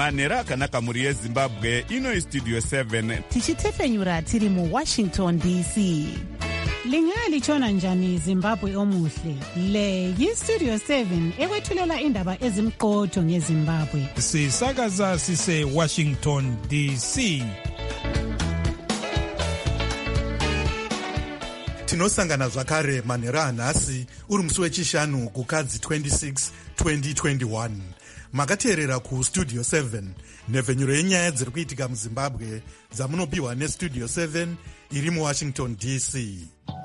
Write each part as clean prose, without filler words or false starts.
manhero akanaka mhuri yezimbabwe. Ino istudio 7 tichitefenyura tiri muWashington DC. Lingalitshona njani Zimbabwe omuhle? Le yistudio 7 ekwethulela indaba ezimqotho ngeZimbabwe. Sisakaza sise Washington DC. Tinosangana zvakare manhero anhasi uri musi wechishanu kukadzi 26 2021. Makateerera kustudio 7 nhevhenyuro yenyaya dziri kuitika muZimbabwe dzamunopiwa nestudio 7 iri muWashington DC.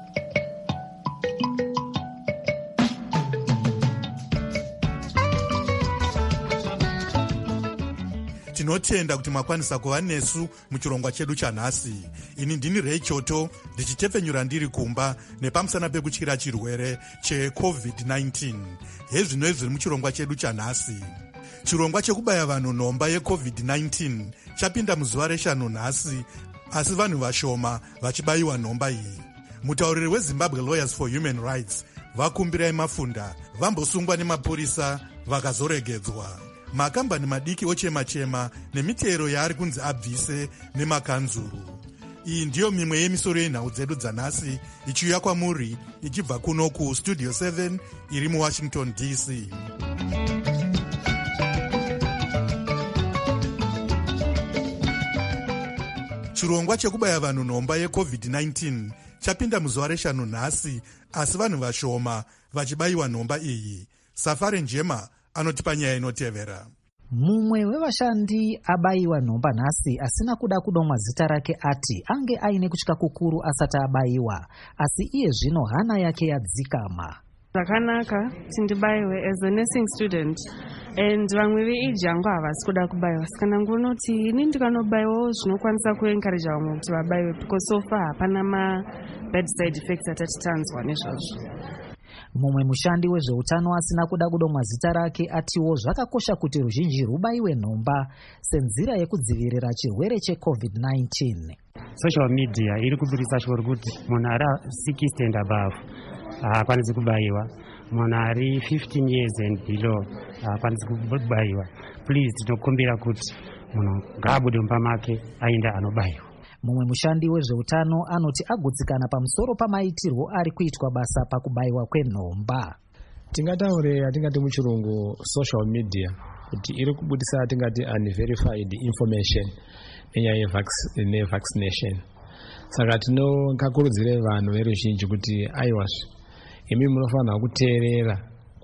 Tinotenda kuti makwanisa kuva nesu muchirongwa chedu chanhasi. Ini ndini Ray Choto ndichitefenyura ndiri kumba nepamusana pekutyira chirwere cheCovid-19. Hezvino zviri muchirongwa chedu chanhasi. Chirongwa chekubaya vanhu nhomba yeCovid-19 chapinda muzuva reshanu nhasi, asi vanhu vashoma vachibayiwa nhomba iyi. Mutauriri weZimbabwe Lawyers for Human Rights vakumbirai mafunda vambosungwa nemapurisa vakazoregedzwa. Makambani madiki ochema-chema nemitero yaari kunzi abvise nemakanzuru. Iyi ndiyo mimwe yemisoro yenhau dzedu dzanhasi ichiuya kwamuri ichibva kuno kustudio 7 iri muWashington DC. Chirongwa chekubaya vanhu nhomba yeCovid-19 chapinda muzuva reshanu nhasi, asi vanhu vashoma vachibayiwa nhomba iyi. Safari Njema anotipa nyaya inotevera. Mumwe wevashandi abayiwa nhomba nhasi asina kuda kudomwa zita rake ati ange aine kutya kukuru asati abayiwa, asi iye zvino hana yake yadzikama. Zvakanaka tindibayiwe as a nursing student and vamwe veage yangu havasi kuda kubayiwa, saka ndangonoti ini ndikanobayiwawo zvinokwanisa kuencourage vamwe kuti vabayiwe because so far hapana bad side effects atati tanzwa nezvazvo. Mumwe mushandi wezveutano asina kuda kudomwa zita rake atiwo zvakakosha kuti ruzhinji rubayiwe nhomba senzira yekudzivirira chirwere cheCovid-19. Social media iri kubudisa shoko kuti munhu ari 60 and above haakwanisi kubayiwa, munhu ari 15 years and below haakwanisi kubayiwa. Please tinokumbira kuti munhu ngaabude mumba make aende anobayiwa. Mumwe mushandi wezveutano anoti agutsikana pamusoro pamaitirwo ari kuitwa basa pakubayiwa kwenhomba. Tingataure atingati muchirungu social media kuti iri kubudisa atingati unverified information nenyaya yevaccination. Saka tinokakurudzire vanhu veruzhinji kuti aiwazve imi munofanira kuteerera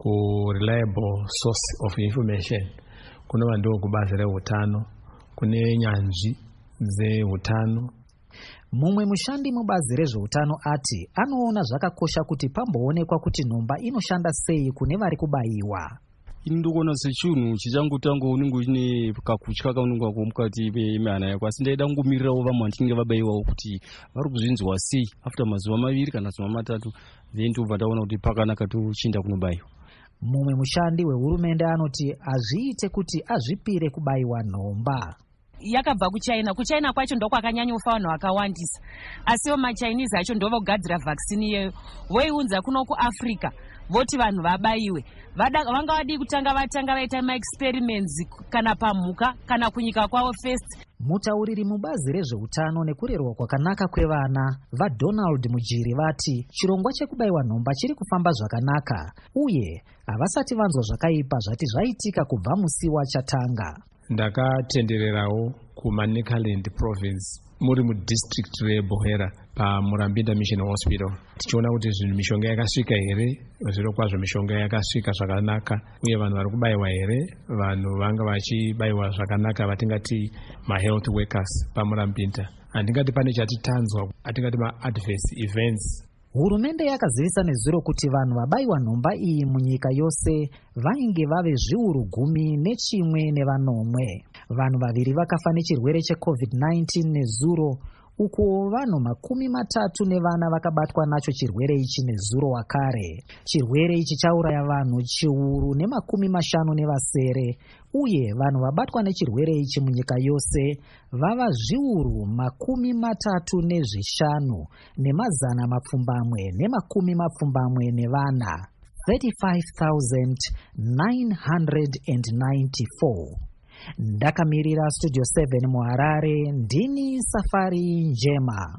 ku-reliable source of information. Kunova ndiko kubazi reutano, kune nyanzvi dzehutano. Mumwe mushandi mubazi rezveutano ati anoona zvakakosha kuti pamboonekwa kuti nhomba inoshanda sei kune vari kubayiwa. Indogona sechinhu chichangotanga unenge une kakutya kaunenge wako mukati pemihana yako, asi ndaida kungomirirawo vamwe vanenge vabayiwawo kuti vari kuzvinzwa sei after mazuva 2 kana mazuva 3, then tobva taona kuti pakanaka tochinda kunobayiwa. Mumwe mushandi wehurumende anoti azviite kuti azvipire kubayiwa nhomba. Yakabva kuchina kwacho ndo kwakanyanyofa vanhu vakawandisa, asiwo maChinese acho ndo vogadzira vaccine iyeyo voiunza kuno kuAfrica voti vanhu vabayiwe. Vanga vadi kutanga vaita maexperiments kana pamhuka kana kunyika kwavo first. Mutauriri mubazi rezveutano nekurerwa kwakanaka kwevana vaDonald Mujiri vati chirongwa chekubayiwa nhomba chiri kufamba zvakanaka uye havasati vanzwa zvakaipa zvati zvaitika kubva musi wachatanga. Ndakatendererawo kuManicaland province muri mudistrict reBohera paMurambinda Mission Hospital tichiona kuti zvinhu mishonga yakasvika here, zviro kwazvo mishonga yakasvika zvakanaka uye vanhu vari kubayiwa here, vanhu vanga vachibayiwa zvakanaka vatingati mahealth workers paMurambinda. Handingati pane chatitanzwa atingati maadverse events. Hurumende yakazivisa nezuro kuti vanhu vabayiwa nhomba iyi munyika yose vainge vave 10,11 nevanomwe. Vanhu 2 vakafa nechirwere cheCovid-19 nezuro, uko vanhu 30 vakabatwa nacho chirwere ichi nezuro wakare. Chirwere ichi chauraya vanhu 150 uye vanhu vabatwa nechirwere ichi munyika yose vava 35,500 nevana 35,994. Ndakamirira Studio 7 muHarare, ndini Safari Njema.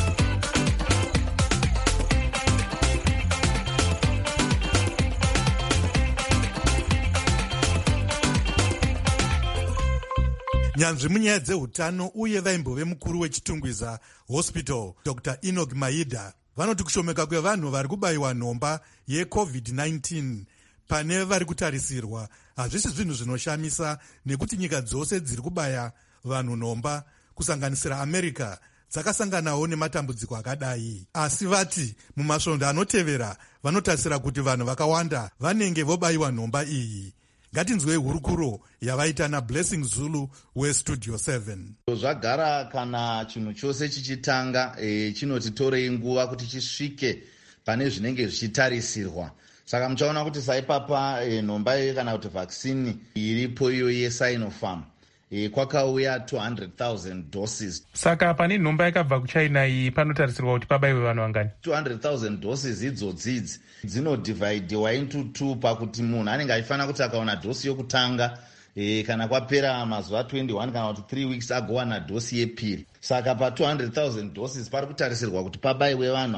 Nyanzvi munyaya dzeutano uye vaimbove mukuru wechitungwiza hospital Dr. Enoch Maida vanoti kushomeka kwevanhu vari kubayiwa nhomba yeCovid-19 pane vari kutarisirwa hazvisi zvinhu zvinoshamisa, nekuti nyika dzose dziri kubaya vanhu nhomba kusanganisira America dzakasanganawo nematambudziko akadai. Asi vati mumasvondo anotevera vanotarisira kuti vanhu vakawanda vanenge vobayiwa nhomba iyi. Ngatinzwei hurukuro yavaita naBlessing Zulu weStudio 7. Zvagara kana chinhu chose chichitanga chinotitorei nguva kuti chisvike pane zvinenge zvichitarisirwa. Saka muchaona kuti saipapa nhomba iyo kana kuti vaccine iripo iyo yeSinopharm kwakauya 200,000 doses. Saka pane nhomba yakabva kuChina iyi panotarisirwa kuti pabayiwe vanhu vangani? 200,000 doses idzodzidzi dzinodivhaidiwa into 2 pakuti munhu anenge achifanira kuti akaona dhosi yokutanga kana kwapera mazuva 21 kana kuti 3 weeks agowana dhosi yepiri. Saka pa 200,000 doses pari kutarisirwa kuti pabayiwe vanhu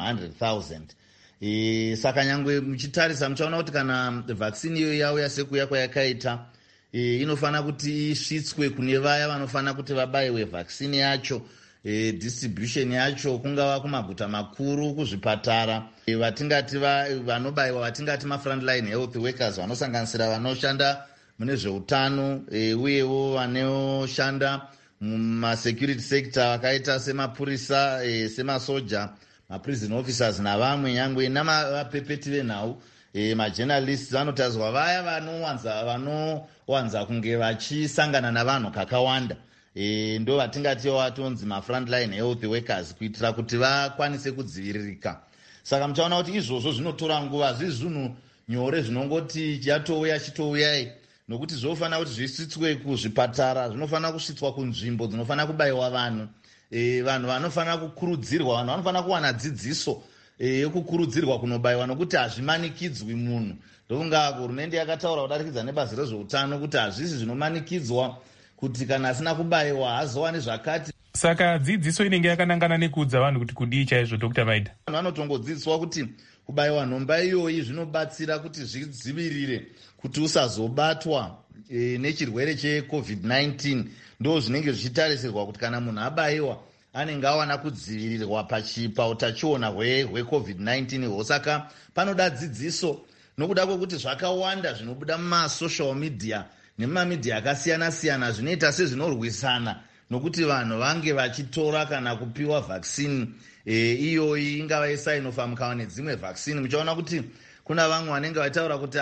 100,000. Saka nyangwe muchitarisa muchaona kuti kana vaccine iyo yauya sekuya kwayakaita inofanira kuti isvitswe kune vaya vanofanira kuti vabayiwe vaccine yacho. Distribution yacho kungava kumaguta makuru, kuzvipatara, vatingati vanobayiwa vatingati mafrontline health workers vanosanganisira vanoshanda mune zveutano uyewo vanoshanda mumasecurity sector vakaita semapurisa, semasoja, maprison officers navamwe nyangwe namavapepeti venhau, majournalists vanotariswa vaya vanowanza kunge vachisangana navanhu kakawanda. Ndo vatingati vatonzi mafrontline health workers kuitira kuti vakwanise kudziviririka. Saka muchaona kuti izvozvo zvinotora nguva, hazvisi zvinhu nyore zvinongoti chitouyai, nokuti zvofanira kuti zvisvitswe kuzvipatara, zvinofanira kusvitswa kunzvimbo dzinofanira kubayiwa vanhu. Vanhu vanofanira kukurudzirwa, vanhu vanofanira kuwana dzidziso yekukurudzirwa kunobayiwa, nokuti hazvimanikidzwi munhu. Ndokunga hurumende yakataura kudarikidza nebazi rezveutano kuti hazvisi zvinomanikidzwa kuti kana asina kubayiwa hazowani zvakati. Saka dzidziso inenge yakanangana nekuudza vanhu kuti kudii chaizvo, Dr. Maida? Vanhu vanotongodzidziswa kuti kubayiwa nhomba iyoyi zvinobatsira kuti zvidzivirire kuti usazobatwa nechirwere cheCovid-19. Ndo zvinenge zvichitarisirwa kuti kana munhu abayiwa anenge awana kudzivirirwa pautachiona hweCovid-19. Saka panoda dzidziso, nokuda kwekuti zvakawanda zvinobuda mumasocial media nemamidhia akasiyana-siyana zvinoita sezvinorwisana nokuti vanhu vange vachitora kana kupiwa vaccine iyoyi, ingava yeSinopharm kana nedzimwe vaccine. Muchaona kuti kuna vamwe vanenge vataura kuti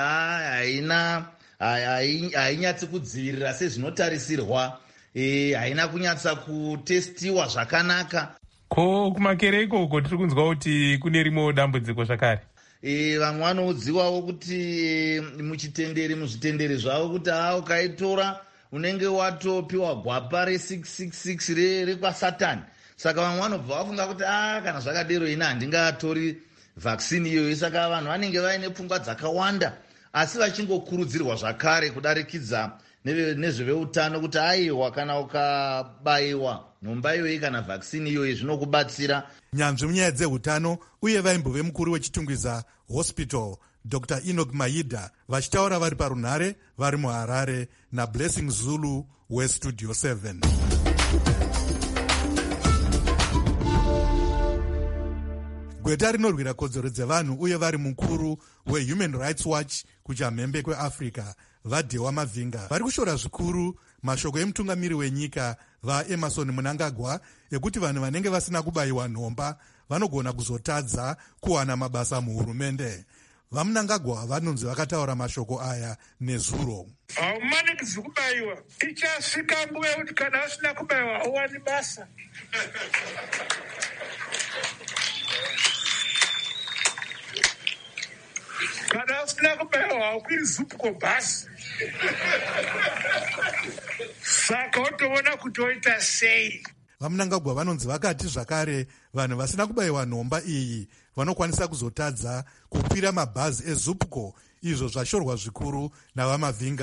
hainyatsi kudzivirira sezvinotarisirwa, haina kunyatsa kutestiwa zvakanaka. Ko kumakere ikoko tiri kunzwa kuti kune rimwewo dambudziko zvakare. Vamwe vanoudziwawo kuti muzvitenderi zvavo kuti ukaitora unenge watopiwa gwapa re666 rekwasatani. Saka vamwe vanobva vafunga kuti kana zvakadero ina handingatori vaccine iyoyi. Saka vanhu vanenge vaine pfungwa dzakawanda, asi vachingokurudzirwa zvakare kudarikidza nezveveutano kuti aiwa kana ukabayiwa nhomba iyoyi kana vaccine iyoyi zvinokubatsira. Nyanzvi munyaya dzeutano uye vaimbove mukuru wechitungwiza hospital Dr. Enoch Maida vachitaura vari parunhare vari muHarare naBlessing Zulu weStudio 7. Gweta rinorwira kodzero dzevanhu uye vari mukuru weHuman Rights Watch kuchamhembe kweAfrica vaDhewa Mavhinga vari kushora zvikuru mashoko emutungamiri wenyika vaEmerson Mnangagwa ekuti vanhu vanenge vasina kubayiwa nhomba vanogona kuzotadza kuwana mabasa muhurumende. VaMnangagwa vanonzi vakataura mashoko aya nezuro. Haumanikidzwi kubayiwa, ichasvika nguva yekuti kana asina kubayiwa hauwani basa. Kana asina kubayiwa haukwiri zupko bhasi. Saka utoona kuti oita sei. VaMnangagwa vanonzi vakati zvakare vanhu vasina kubayiwa nhomba iyi vanokwanisa kuzotadza kukwira mabhazi ezupco, izvo zvashorwa zvikuru navaMavhinga.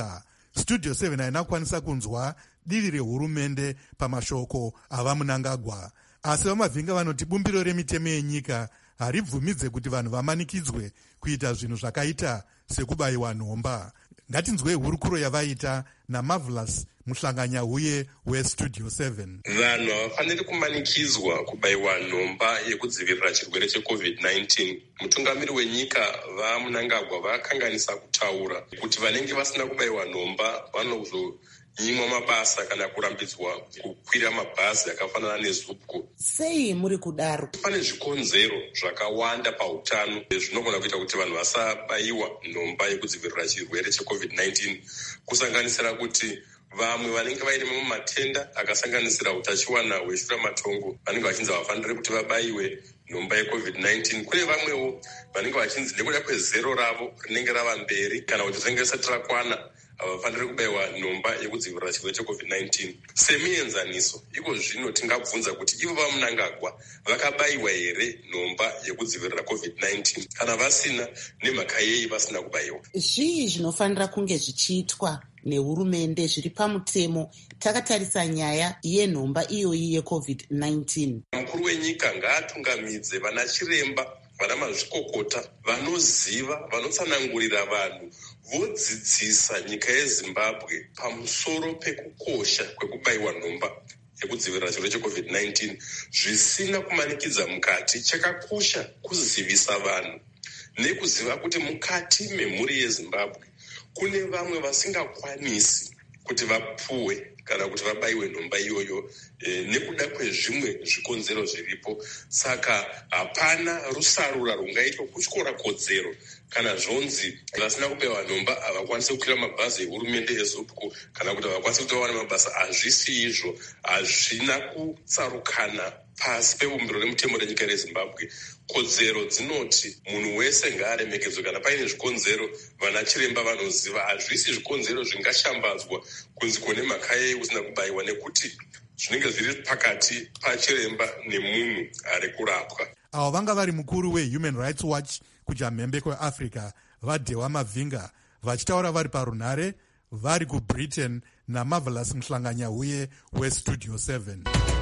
studio 7 haina kukwanisa kunzwa divi rehurumende pamashoko ava Mnangagwa, asi vamavhinga vanoti bumbiro remitemo yenyika haribvumidze kuti vanhu vamanikidzwe kuita zvinhu zvakaita sekubayiwa nhomba. Ngatinzwei hurukuro yavaita naMarvelous Muhlanganyahuye westudio 7. Vanhu havafaniri kumanikidzwa kubayiwa nhomba yekudzivirira chirwere cheCovid-19. Mutungamiri wenyika vaMnangagwa vakanganisa kutaura kuti vanenge vasina kubayiwa nhomba vanozonyimwa mabasa kana kurambidzwa kukwira mabhazi akafanana nezupco. Sei muri kudaro? Pane zvikonzero zvakawanda pautano zvinogona kuita kuti vanhu vasabayiwa nhomba yekudzivirira chirwere cheCovid-19, kusanganisira kuti vamwe vanenge vaine mamwe matenda akasanganisira utachiwana hweshuramatongo vanenge vachinzi havafaniri kuti vabayiwe nhomba yeCovid-19. Kune vamwewo vanenge vachinzi nekuda kwezero ravo rinenge rava mberi kana kuti rinenge risati rakwana havafaniri kubayiwa nhomba yekudzivirira chirwere cheCovid-19. Semienzaniso, iko zvino tingabvunza kuti ivo vaMnangagwa vakabayiwa here nhomba yekudzivirira COVID-19? Kana vasina, nemhaka yei vasina kubayiwa? Zvii zvinofanira kunge zvichiitwa nehurumende zviri pamutemo takatarisa nyaya yenhomba iyoyi yeCovid-19? Mukuru wenyika ngaatungamidze vana chiremba, vana mazvikokota vanoziva, vanotsanangurira vanhu, vodzidzisa nyika yeZimbabwe pamusoro pekukosha kwekubayiwa nhomba yekudzivirira chirwere cheCovid-19 zvisina kumanikidza mukati. Chakakosha kuzivisa vanhu nekuziva kuti mukati memhuri yeZimbabwe kune vamwe vasingakwanisi kuti vapuwe kana kuti vabayiwe nhomba iyoyo nekuda kwezvimwe zvikonzero zviripo. Saka hapana rusarura rungaitwa kutyora kodzero kana zvonzi vasina kubayiwa nhomba havakwanisi kukwira mabhazi ehurumende ezupco kana kuti havakwanisi kuti vawane mabasa. Hazvisi izvo, hazvina kutsarukana pasi pebumbiro remutemo renyika reZimbabwe. Kodzero dzinoti munhu wese ngaaremekedzwe. Kana paine zvikonzero vana chiremba vanoziva. Hazvisi zvikonzero zvingashambadzwa kunzi kune mhaka yei usina kubayiwa, nekuti zvinenge zviri pakati pachiremba nemunhu ari kurapwa. Avo vanga vari mukuru weHuman Rights Watch kujamhembe kweAfrica vaDhewa Mavhinga vachitaura vari parunhare vari kuBritain naMarvelous Muhlanganyahuye westudio 7.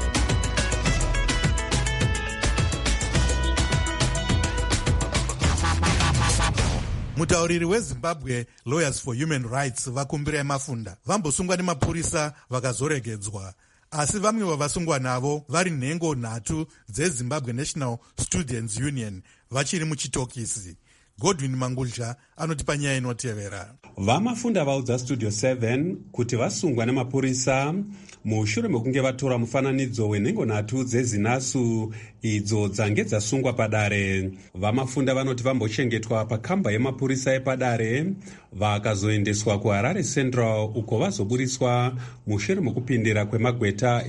Mutauriri weZimbabwe Lawyers for Human Rights vakumbirai mafunda vambosungwa nemapurisa vakazoregedzwa, asi vamwe vavasungwa navo vari nhengo nhatu dzeZimbabwe National Students Union vachiri muchitokisi. Godwin Mangulja anoti panyaya inotevera. Vamafunda vaudza studio 7 kuti vasungwa nemapurisa mushure mekunge vatora mufananidzo wenhengo nhatu dzezinasu idzo dzange dzasungwa padare. Vamafunda vanoti vambochengetwa pakamba yemapurisa epadare vakazoendeswa kuHarare Central uko vazoburiswa mushure mekupindira kwemagweta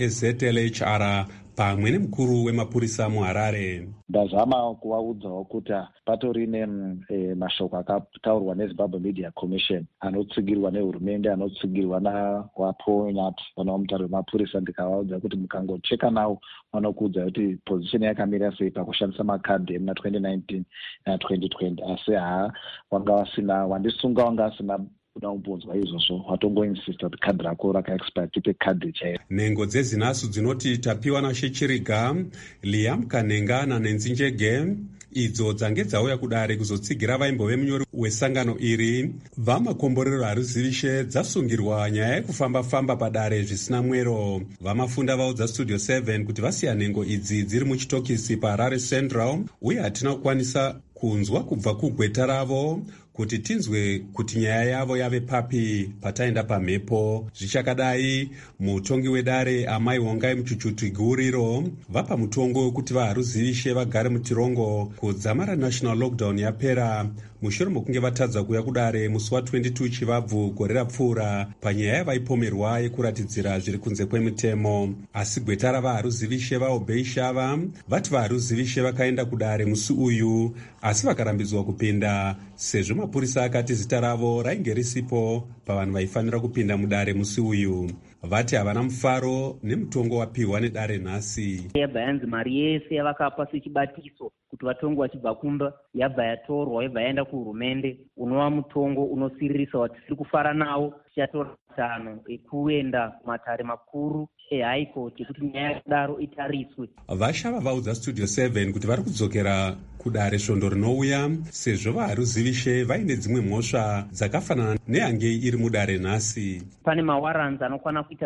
eZLHR pamwe nemukuru wemapurisa muHarare. Ndazama kuvaudzawo kuti patori nemashoko akataurwa neZimbabwe Media Commission anotsigirwa nehurumende, anotsigirwa navaPonyat vana vamutauri wemapurisa. Ndikavaudza kuti mukangocheka nawo vanokuudza kuti position yakamira sei pakushandisa makadhi emuna 2019 na2020, asi wanga vasina, wandisunga wanga asina kuda kubvunzwa izvozvo, watongoinsista kuti kadhi rako rakaexpire, tipe kadhi chaiyo. Nhengo dzezinasu dzinoti tapiwa naShechiriga, Liam Kanenga naNenzinjege idzo dzange dzauya kudare kuzotsigira vaimbove munyori wesangano iri. Vamakomborero haruzivishe dzasungirwa nyaya yekufamba-famba padare zvisina mwero. Vamafunda vaudza studio 7 kuti vasiya nhengo idzi dziri muchitokisi paHarare Central uye hatina kukwanisa kunzwa kubva kugweta ravo kuti tinzwe kuti nyaya yavo yave papi pataenda pamhepo. Zvichakadai, mutongi wedare Amai Hongai Muchuchuti Guriro vapa mutongo wekuti vaharuzivishe vagare mutirongo kudzamara national lockdown yapera mushure mekunge vatadza kuuya kudare musi wa22 Chivabvu gore rapfuura panyaya yavaipomerwa yekuratidzira zviri kunze kwemutemo. Asi gweta ravaharuzivishe vaObei Shava vati vaharuzivishe vakaenda kudare musi uyu asi vakarambidzwa kupinda sezvo mapurisa akati zita ravo rainge risipo pavanhu vaifanira kupinda mudare musi uyu. vati havana mufaro nemutongo wapiwa nedare nhasi. Yabva yanzi mari yese yavakapa sechibatiso kuti vatongo vachibva kumba yabva yatorwa yabva yaenda kuhurumende, unova mutongo unosiririsa watisiri kufara nawo. Tichatora matano ekuenda kumatare makuru ehigh court kuti nyaya yakadaro itariswe. Vashava vaudza Studio 7 kuti vari kudzokera kudare svondo rinouya sezvo vaharuzivishe vaine dzimwe mhosva dzakafanana nehange iri mudare nhasi. Pane mawaranzi anokwana kuita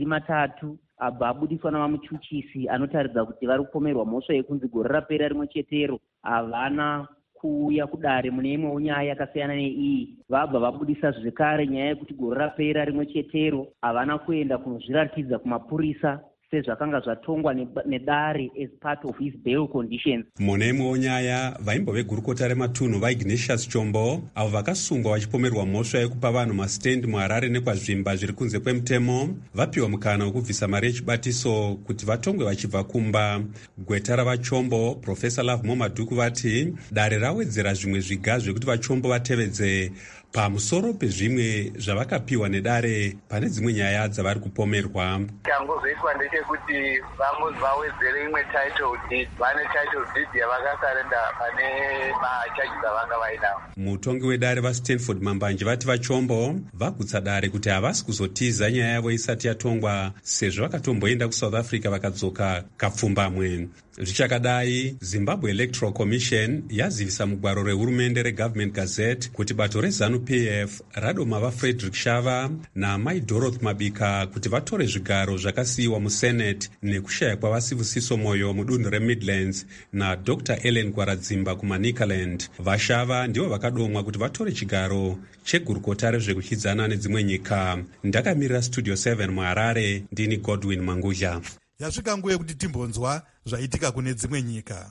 2-3 abva abudiswa navamuchuchisi anotaridza kuti vari kupomerwa mhosva yekunzi gore rapera rimwe chetero havana kuuya kudare mune imwewo nyaya yakasiyana neiyi. Vabva vabudisa zvekare nyaya yekuti gore rapera rimwe chetero havana kuenda kunozviratidza kumapurisa sezvakanga zvatongwa nedare as part of his bail conditions. Mune imwewo nyaya vaimbove gurukota rematunhu vaIgnatius Chombo avo vakasungwa vachipomerwa mhosva yekupa vanhu masitendi muHarare nekwazvimba zviri kunze kwemutemo vapiwa mukana wekubvisa mari yechibatiso kuti vatongwe vachibva kumba. Gweta ravachombo Profesa Love Momaduku vati dare rawedzera zvimwe zviga zvekuti vachombo vatevedze pamusoro pezvimwe zvavakapiwa nedare pane dzimwe nyaya dzavari kupomerwa. Changozoitwa ndechekuti vangozi vawedzere imwe title deed, vane title deed yavakasarenda pane machaji dzavanga vainawo. Mutongi wedare vaStanford Mambanje vati vachombo vagutsa dare kuti havasi kuzotiza nyaya yavo isati yatongwa sezvo vakatomboenda kuSouth Africa vakadzoka kapfumbamwe. Zvichakadai, Zimbabwe Electoral Commission yazivisa mugwaro rehurumende reGovernment Gazette kuti bato reZANU-PF radoma vaFrederick Shava naMai Dorothy Mabika kuti vatore zvigaro zvakasiyiwa muSenate nekushaya kwavasivusiso moyo mudunhu reMidlands naDr. Ellen Gwaradzimba kuManicaland. VaShava ndivo vakadomwa kuti vatore chigaro chegurukota rezvekudyidzana nedzimwe nyika. Ndakamirira Studio 7 muHarare, ndini Godwin Manguzha. Yasvika nguva yekuti timbonzwa zvaitika kune dzimwe nyika.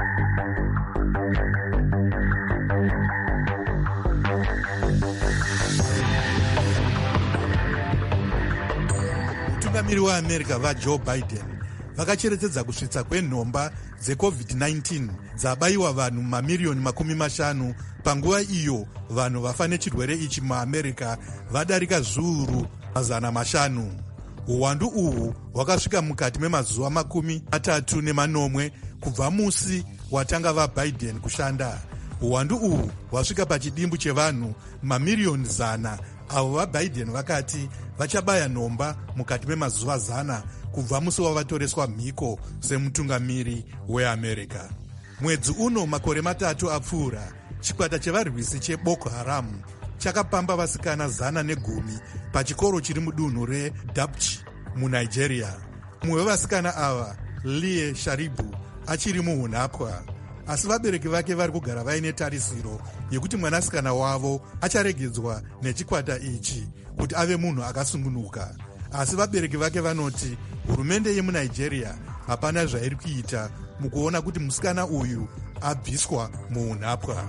Mutungamiri weAmerica vaJoe Biden vakacherechedza kusvitsa kwenhomba dzeCovid-19 dzabayiwa vanhu mamiriyoni 50 panguva iyo vanhu vafa nechirwere ichi muAmerica vadarika zviuru 500. Uwandu uhu hwakasvika mukati memazuva 30 kubva musi watanga vaBiden kushanda. Uwandu uhu hwasvika pachidimbu chevanhu mamiriyoni 100 avo vaBiden vakati vachabaya nhomba mukati memazuva 100 kubva musi wavatoreswa mhiko semutungamiri weAmerica. Mwedzi uno makore 3 apfuura, chikwata chevarwisi cheBoko Haram chakapamba vasikana 110 pachikoro chiri mudunhu reDapchi muNigeria. Mumwe wevasikana ava, Lie Sharibu, achiri muunhapwa, asi vabereki vake vari kugara vaine tarisiro yekuti mwanasikana wavo acharegedzwa nechikwata ichi kuti ave munhu akasungunuka. Asi vabereki vake vanoti hurumende yemuNigeria hapana zvairi kuita mukuona kuti musikana uyu abviswa muunhapwa.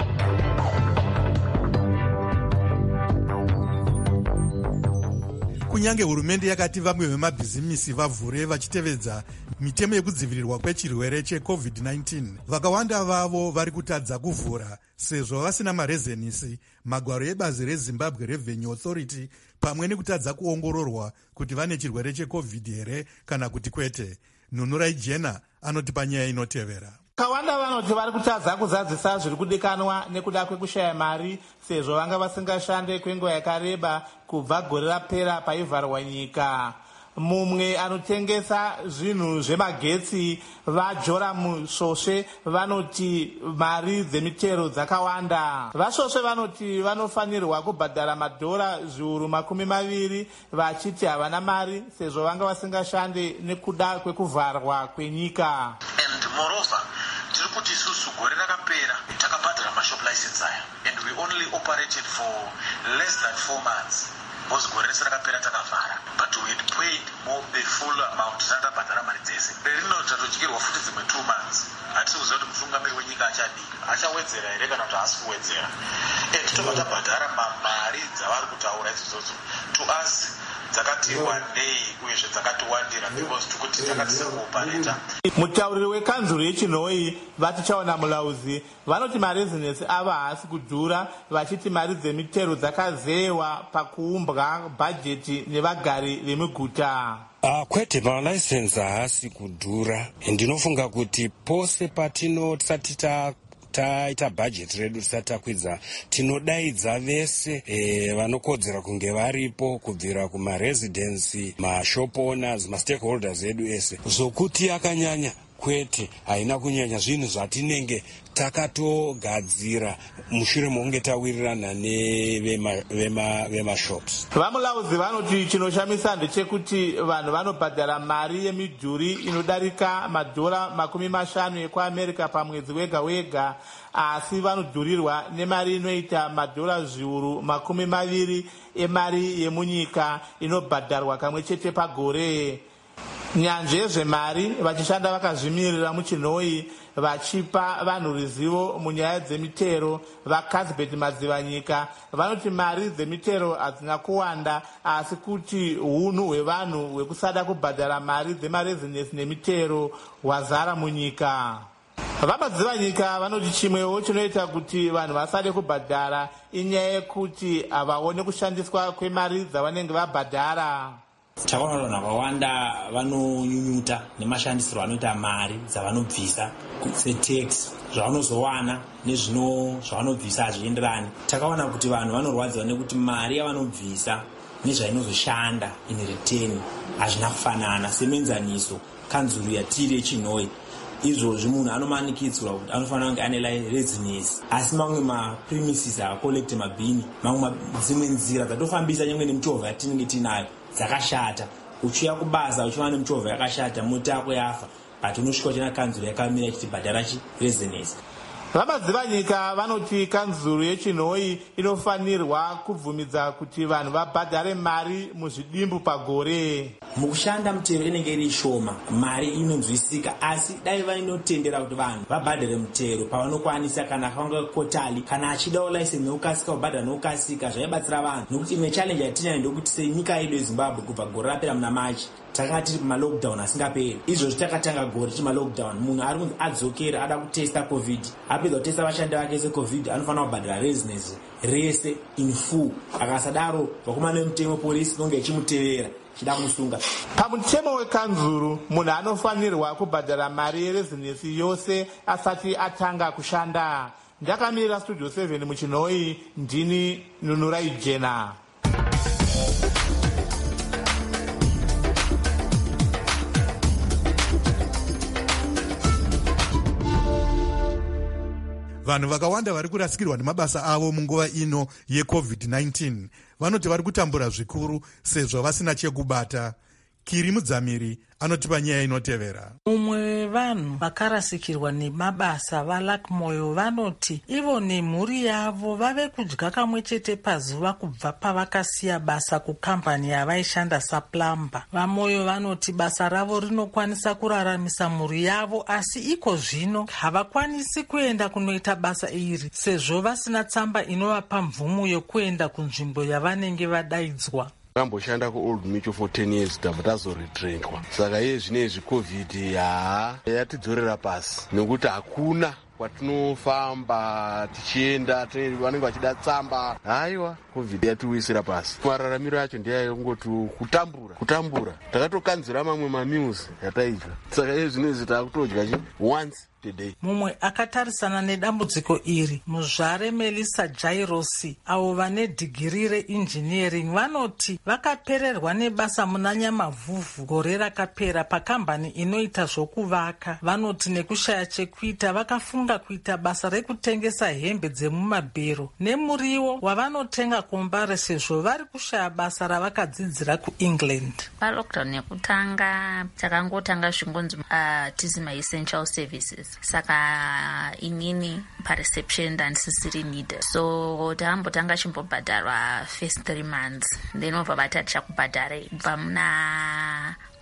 Kunyange hurumende yakati vamwe vemabhizimisi vavhure vachitevedza mitemo yekudzivirirwa kwechirwere cheCovid-19, vakawanda vavo vari kutadza kuvhura sezvo vasina marezenisi, magwaro ebazi reZimbabwe Revenue Authority pamwe nekutadza kuongororwa kuti vane chirwere cheCovid here kana kuti kwete. Nunurai Jena anoti panyaya inotevera. Kawanda vanoti vari kutadza kuzadzisa zviri kudikanwa nekuda kwekushaya mari sezvo vanga vasingashande kwenguva yakareba kubva gore rapera paivharwa nyika. Mumwe anotengesa zvinhu zvemagetsi vaJoram Svosve vanoti mari dzemitero dzakawanda. VaSvosve vanoti vanofanirwa kubhadhara madhora zviuru 20 vachiti havana mari sezvo vanga vasingashande nekuda kwekuvharwa kwenyika. And moreover, tiri kuti isusu gore rakapera takabhadhara mashop license aya and we only operated for less than 4 months. Because gore rese rakapera takavhara, but we had paid more the full amount tatabhadhara mari dzese. Rino tatodyirwa futi dzimwe 2 months. Hatisi kuziva kuti mutungamiri wenyika achadika, achawedzera here kana kuti haasi kuwedzera. And tobva tabhadhara mari dzavari kutaura idzodzo to us dzakati wandei uyezve dzakati wandira because tikuti takatisa kuopareta. Mutauriri wekanzuro yechinhoi vatichaona mulauzi vanoti marezinesi ava haasi kudhura, vachiti mari dzemitero dzakazeyewa pakuumbwa bhajeti nevagari vemiguta. Kwete, malaisensi haasi kudhura. Ndinofunga kuti pose tisati taita bhajeti redu tisati takwidza, tinodaidza vese vanokodzera kunge varipo, kubvira kumaresidensi, mashop owners, mastakeholders edu ese. Zokuti yakanyanya, kwete, haina kunyanya zvinhu zvatinenge takatogadzira mushure mokunge tawirirana nevemashops. Vamulauzi vanoti chinoshamisa ndechekuti vanhu vanobhadhara mari yemidhuri inodarika madhora 50 ekuamerica pamwedzi wega wega, asi vanodhurirwa nemari inoita madhora zviuru 20 emari yemunyika inobhadharwa kamwe chete pagore. Nyanje yezvemari vachishanda vakazvimirira muchinhoi vachipa vanhu ruzivo munyaya dzemitero, vaCasbet Madzivanyika vanoti mari dzemitero hadzina kuwanda, asi kuti unhu hwevanhu hwekusada kubhadhara mari dzemarezinesi nemitero hwazara munyika. Vamadzivanyika vanoti chimwewo chinoita kuti vanhu vasade kubhadhara inyaya yekuti havaone kushandiswa kwemari dzavanenge vabhadhara. Takaona vanhu vakawanda vanonyunyuta nemashandisiro anoita mari dzavanobvisa setax, zvavanozowana nezvavanobvisa hazvienderani. Takaona kuti vanhu vanorwadziwa nekuti mari yavanobvisa nezvainozoshanda in return hazvina kufanana semenzaniso. Kanzuro yatiri yechinhoi izvozvi munhu anomanikidzwa kuti anofanira kunge ane residence, asi mamwe mapremises akakolekte mabhini, mamwe dzimwe nzira dzatofambisa nyangwe nemuchovha yatinenge tinayo dzakashata. Uchiuya kubasa uchiva nemuchovha yakashata, mota yako yafa, but unosvika uchina kanzuro yakamira chiti bhadhara residence. Vamadzivanyika vanoti kanzuro yechinhoi inofanirwa kubvumidza kuti vanhu vabhadhare mari muzvidimbu pagore. Mukushanda mutero inenge iri shoma, mari inonzwisika, asi dai vainotendera kuti vanhu vabhadhare mutero pavanokwanisa, kana akanga kotali, kana achidawo license neukasika kubhadhara neukasika, zvaibatsira vanhu. Nokuti imwe challenge yatinayo ndokuti senyika yedu yeZimbabwe kubva gore rapera muna Machi takati tiri kumalockdown asingaperi. Izvozvi takatanga gore tiri malockdown, munhu ari kunzi adzokera ada kutesta covid, apedza kutesta vashandi vake secovid anofanira kubhadhara residence rese in full. Akasadaro vakomana vemutemo polisi inonge ichimutevera chida musunga. Pamutemo wekanzuru munhu anofanirwa kubhadhara mari yerezinesi yose asati atanga kushanda. Ndakamirira Studio 7 muchinhoi, ndini Nunurai Jena. Vanhu vakawanda vari kurasikirwa nemabasa avo munguva ino yeCovid-19 vanoti vari kutambura zvikuru sezvo vasina chekubata. Kiri Mudzamiri anotipa nyaya inotevera. Mumwe wevanhu vakarasikirwa nemabasa vaLakmoyo vanoti ivo nemhuri yavo vave kudya kamwe chete pazuva kubva pavakasiya basa kukambani yavaishanda saplamba. VaMoyo vanoti basa ravo rinokwanisa kuraramisa mhuri yavo, asi iko zvino havakwanisi kuenda kunoita basa iri sezvo vasina tsamba inovapa mvumo yokuenda kunzvimbo yavanenge vadaidzwa. Kamboshanda kuOld Mutual for 10 years tabva tazoretrainwa, saka iye zvinezvi covid yatidzorera pasi nekuti hakuna kwatinofamba tichienda, vanenge vachida tsamba. Haiwa, covid yatiwisira pasi. Mararamiro acho ndeyayo kungoti kutambura. Takatokanzira mamwe mameals yataidya, saka iye zvinezvi takutodya once a day. Mumwe akatarisana nedambudziko iri, muzvare Melissa Jairosi, avo vane dhigiri reinjiniering, vanoti vakapererwa nebasa muna Nyamavhuvhu gore rakapera pakambani inoita zvokuvaka. Vanoti nekushaya chekuita vakafunga kuita basa rekutengesa hembe dzemumabhero nemuriwo wavanotenga kumbare sezvo vari kushaya basa ravakadzidzira kuEngland. Palockdown yekutanga takangotanga zvingonzi tizi maessential services, saka inini pareception ndandisisiri needed, so takambotanga chimbobhadharwa first 3 months, then obva vati tichakubhadharai kubva muna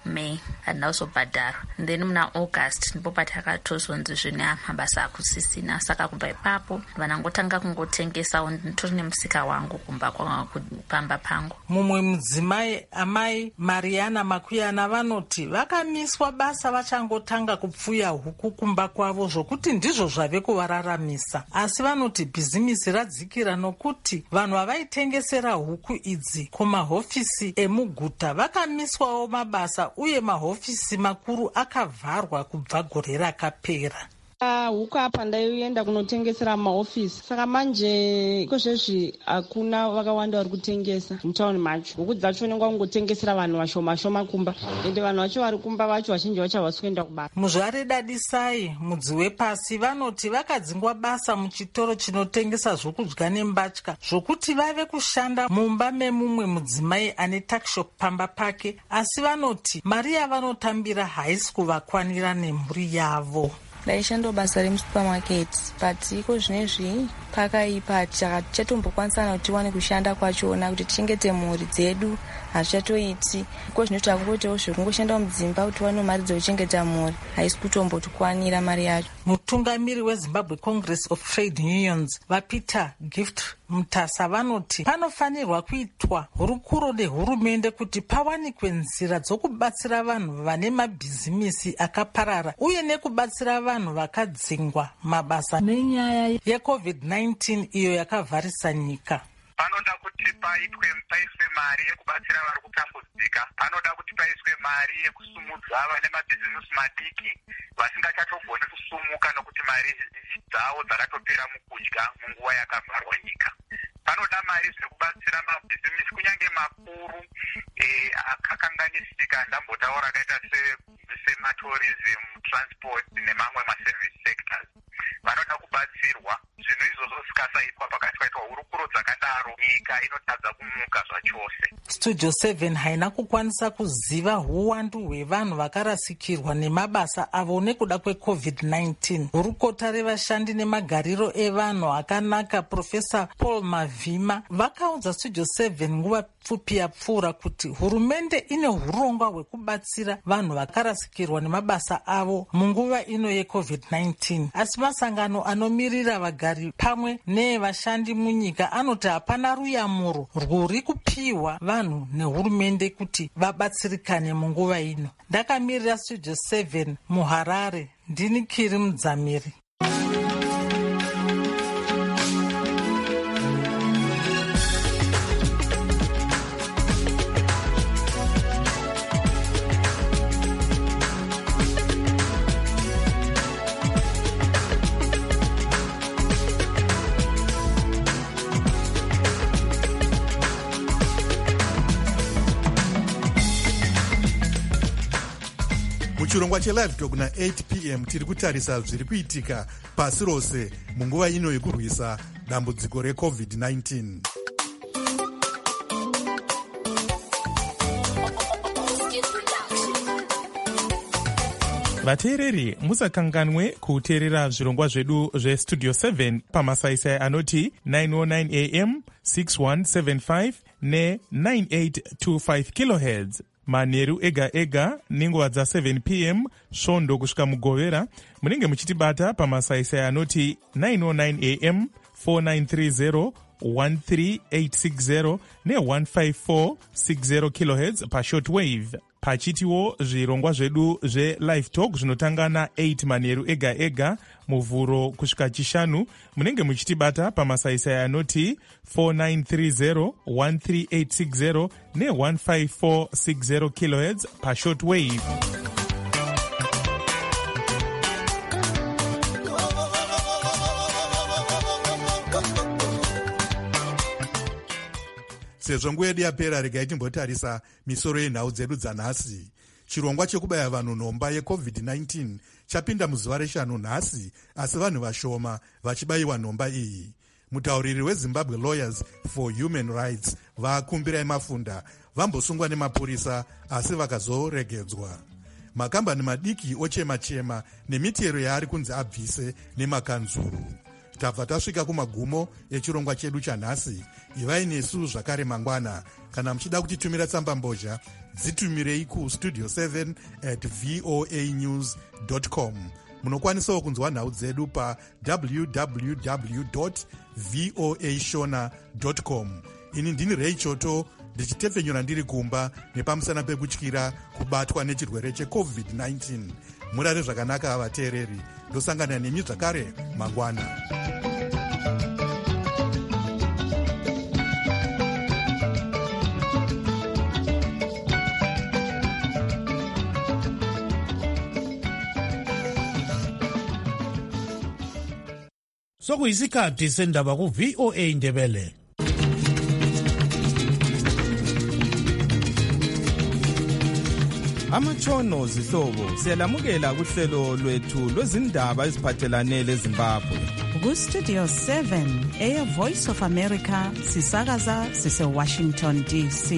May handina kuzobhadharwa. Then muna August ndipo patakatozonzi zvine mabasa akusisina. Saka kubva ipapo vanangotanga kungotengesawo nditori nemusika wangu kumba pamba pangu. Mumwe mudzimai amai Mariana Makuyana vanoti vakamiswa basa vachangotanga kupfuya huku kumba kwavo zvokuti ndizvo zvave kuvararamisa. Asi vanoti bhizimisi radzikira nokuti vanhu vavaitengesera huku idzi kumahofisi emuguta vakamiswawo mabasa uye mahofisi makuru akavharwa kubva gore rakapera. Huku apa ndaienda kunotengesera mahofisi, saka manje ikozvezvi hakuna vakawanda vari kutengesa mutauni macho. Huku dzacho nenge kungotengesera vanhu vashoma shoma kumba, ende vanhu vacho vari kumba vacho vazhinji vacho havasi kuenda kubasa. Muzvare Dadisai mudzi wepasi vanoti vakadzingwa basa muchitoro chinotengesa zvokudya nembatya zvokuti vave kushanda mumba memumwe mudzimai ane takishop pamba pake, asi vanoti mari yavanotambira haisi kuvakwanira nemhuri yavo. Ndaishandawo basa remusupermarket but iko zvinezvi pakaipa tichatombokwanisana kuti tiwane kushanda kwachona kuti tichengete mhuri dzedu hazvichatoiti. Iko zvinoita kungotewo zvekungoshanda mudzimba kuti tiwane mari dzekuchengeta mhuri haisi kutombotikwanira mari yacho. Mutungamiri weZimbabwe Congress of Trade Unions vaPeter Gift Mutasa vanoti panofanirwa kuitwa hurukuro nehurumende kuti pawanikwe nzira dzokubatsira vanhu vane mabhizimisi akaparara uye nekubatsira vanhu vakadzingwa mabasa nenyaya yeCovid-19 iyo yakavharisa nyika. Panoda kuti paiswe mari yekubatsira vari kutambudzika. Panoda kuti paiswe mari yekusumudza vane mabhizimisi madiki vasingachatogoni kusumuka nokuti mari dzavo dzakatopera mukudya munguva yakavharwa nyika. Panoda mari dzekubatsira mabhizimisi kunyange makuru akakanganisika. Ndambotaura akaita sematourism, transport nemamwe maservice sectors. Vanoda kubatsirwa. Zvinhu izvozvo zikasaitwa pakati paitwa hurukuro dzakadaro nyika inotadza kumuka zvachose. Studio 7 haina kukwanisa kuziva huwandu hwevanhu vakarasikirwa nemabasa avo nekuda kweCovid-19. Hurukota revashandi nemagariro evanhu akanaka Profesa Paul Mavhima vakaudza Studio 7 nguva pfupi yapfuura kuti hurumende ine hurongwa hwekubatsira vanhu vakarasikirwa nemabasa avo munguva ino yeCovid-19. Asi masangano anomirira vagari pamwe nevashandi munyika anoti hapana ruyamuro rwuri kupiwa vanhu nehurumende kuti vabatsirikane munguva ino. Ndakamirira Studio 7 muHarare, ndini Kiri Mudzamiri. muchirongwa chelive talk na8 p.m. tiri kutarisa zviri kuitika pasi rose munguva ino yekurwisa dambudziko reCovid-19. vateereri musakanganwe kuteerera zvirongwa zvedu zvestudio 7 pamasaisai anoti 909 am 6175 ne9825 kilohertz manheru ega ega nenguva dza7 p.m. svondo kusvika mugovera. Munenge muchitibata pamasaisai anoti 909 am 4930 13860 ne15460 kilohertz pashortwave. Pachitiwo zvirongwa zvedu zvelive talk zvinotanga na8 manheru ega ega muvhuro kusvika chishanu. Munenge muchitibata pamasaisai anoti 4930 13860 ne15460 kilohertz pashortwave. sezvo nguva yedu yapera regai timbotarisa misoro yenhau dzedu dzanhasi. chirongwa chekubaya vanhu nhomba yeCovid-19 chapinda muzuva reshanu nhasi, asi vanhu vashoma vachibayiwa nhomba iyi. mutauriri weZimbabwe Lawyers for Human Rights vakumbirai mafunda vambosungwa nemapurisa asi vakazoregedzwa. makambani madiki ochema-chema nemitero yaari kunzi abvise nemakanzuru. tabva tasvika kumagumo echirongwa chedu chanhasi. Ivai nesu zvakare mangwana. Kana muchida kutitumira tsamba mbozha, dzitumirei kustudio 7@voanews.com. Munokwanisawo kunzwa nhau dzedu pa www.voashona.com. Ini ndini Ray Choto, ndichitepfenyura ndiri kumba nepamusana pekutyira kubatwa nechirwere cheCovid-19. Murare zvakanaka vateereri. Ndosangana nemi zvakare mangwana. Sokuyisikhathi sendaba ku-VOA Ndebele. Amatshono zihlobo siyalamukela kuhlelo lwethu lwezindaba eziphathelane leZimbabwe. Ku-Studio 7 Air Voice of America sisakaza sise-Washington DC.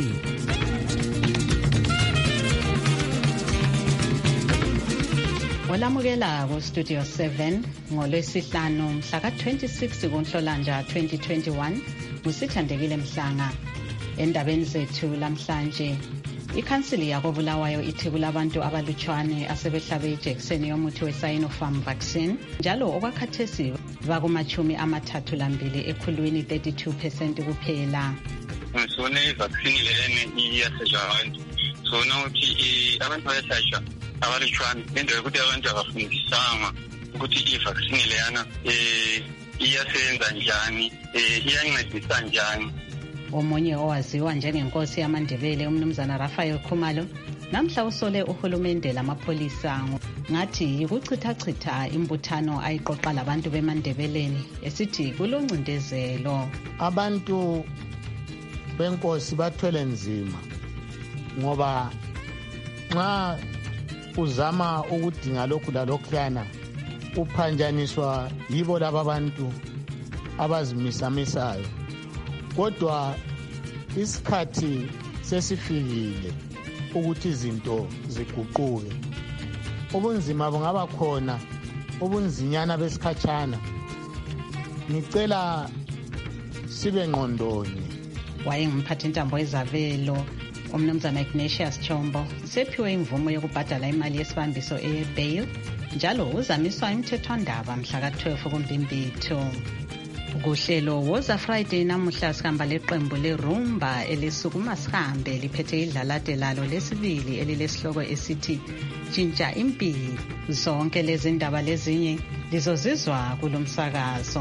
Olamukela ku-Studio 7 ngolwesihlanu mhla ka-26 kuNhlolanja 2021 ngusithandekile Mhlanga. Endabeni zethu lamhlanje, ikhansili yakoBulawayo ithi kulabantu abalutshwane asebehlabe ijekiseni yomuthi we-Sinopharm vaccine, njalo okwakhathesi bakuma-32 ekhulwini 32% kuphela. Sone vaccine lene iyasesha abantu. Sona ukuthi abantu bayasesha abalutshwane ngendlela yokuthi abantu abafundisanga ukuthi i-vaccine leyana iyasenza njani, iyancedisa njani. Omunye owaziwa njengenkosi yamaNdebele uMnumzana Raphael Khumalo namhla usole uhulumende lamapholisa ngathi yikuchithachitha imbuthano ayiqoqa labantu bemaNdebeleni esithi kuloncindezelo. Abantu benkosi bathwele nzima ngoba nxa uzama ukudinga lokhu lalokhuyana uphanjaniswa yibo laba abantu abazimisamisayo. Kodwa isikhathi sesifikile ukuthi izinto ziguquke. Ubunzima bungaba khona, ubunzinyana besikhatshana. Ngicela sibe ngqondoni. Wayengumphathintambo wezabelo uMnumzana Ignatius Chombo sephiwe imvumo yokubhadala imali yesibambiso ebail, njalo uzamiswa imthethwandaba mhla ka-12 kuMbimbitho. Kuhlelo Woza Friday namuhla sikhamba leqembu leRumba elisukuma sihambe liphethe idlalade lalo lesibili elilesihloko esithi Tshintsha Impilo. Zonke lezi ndaba lezinye lizozizwa kulomsakazo.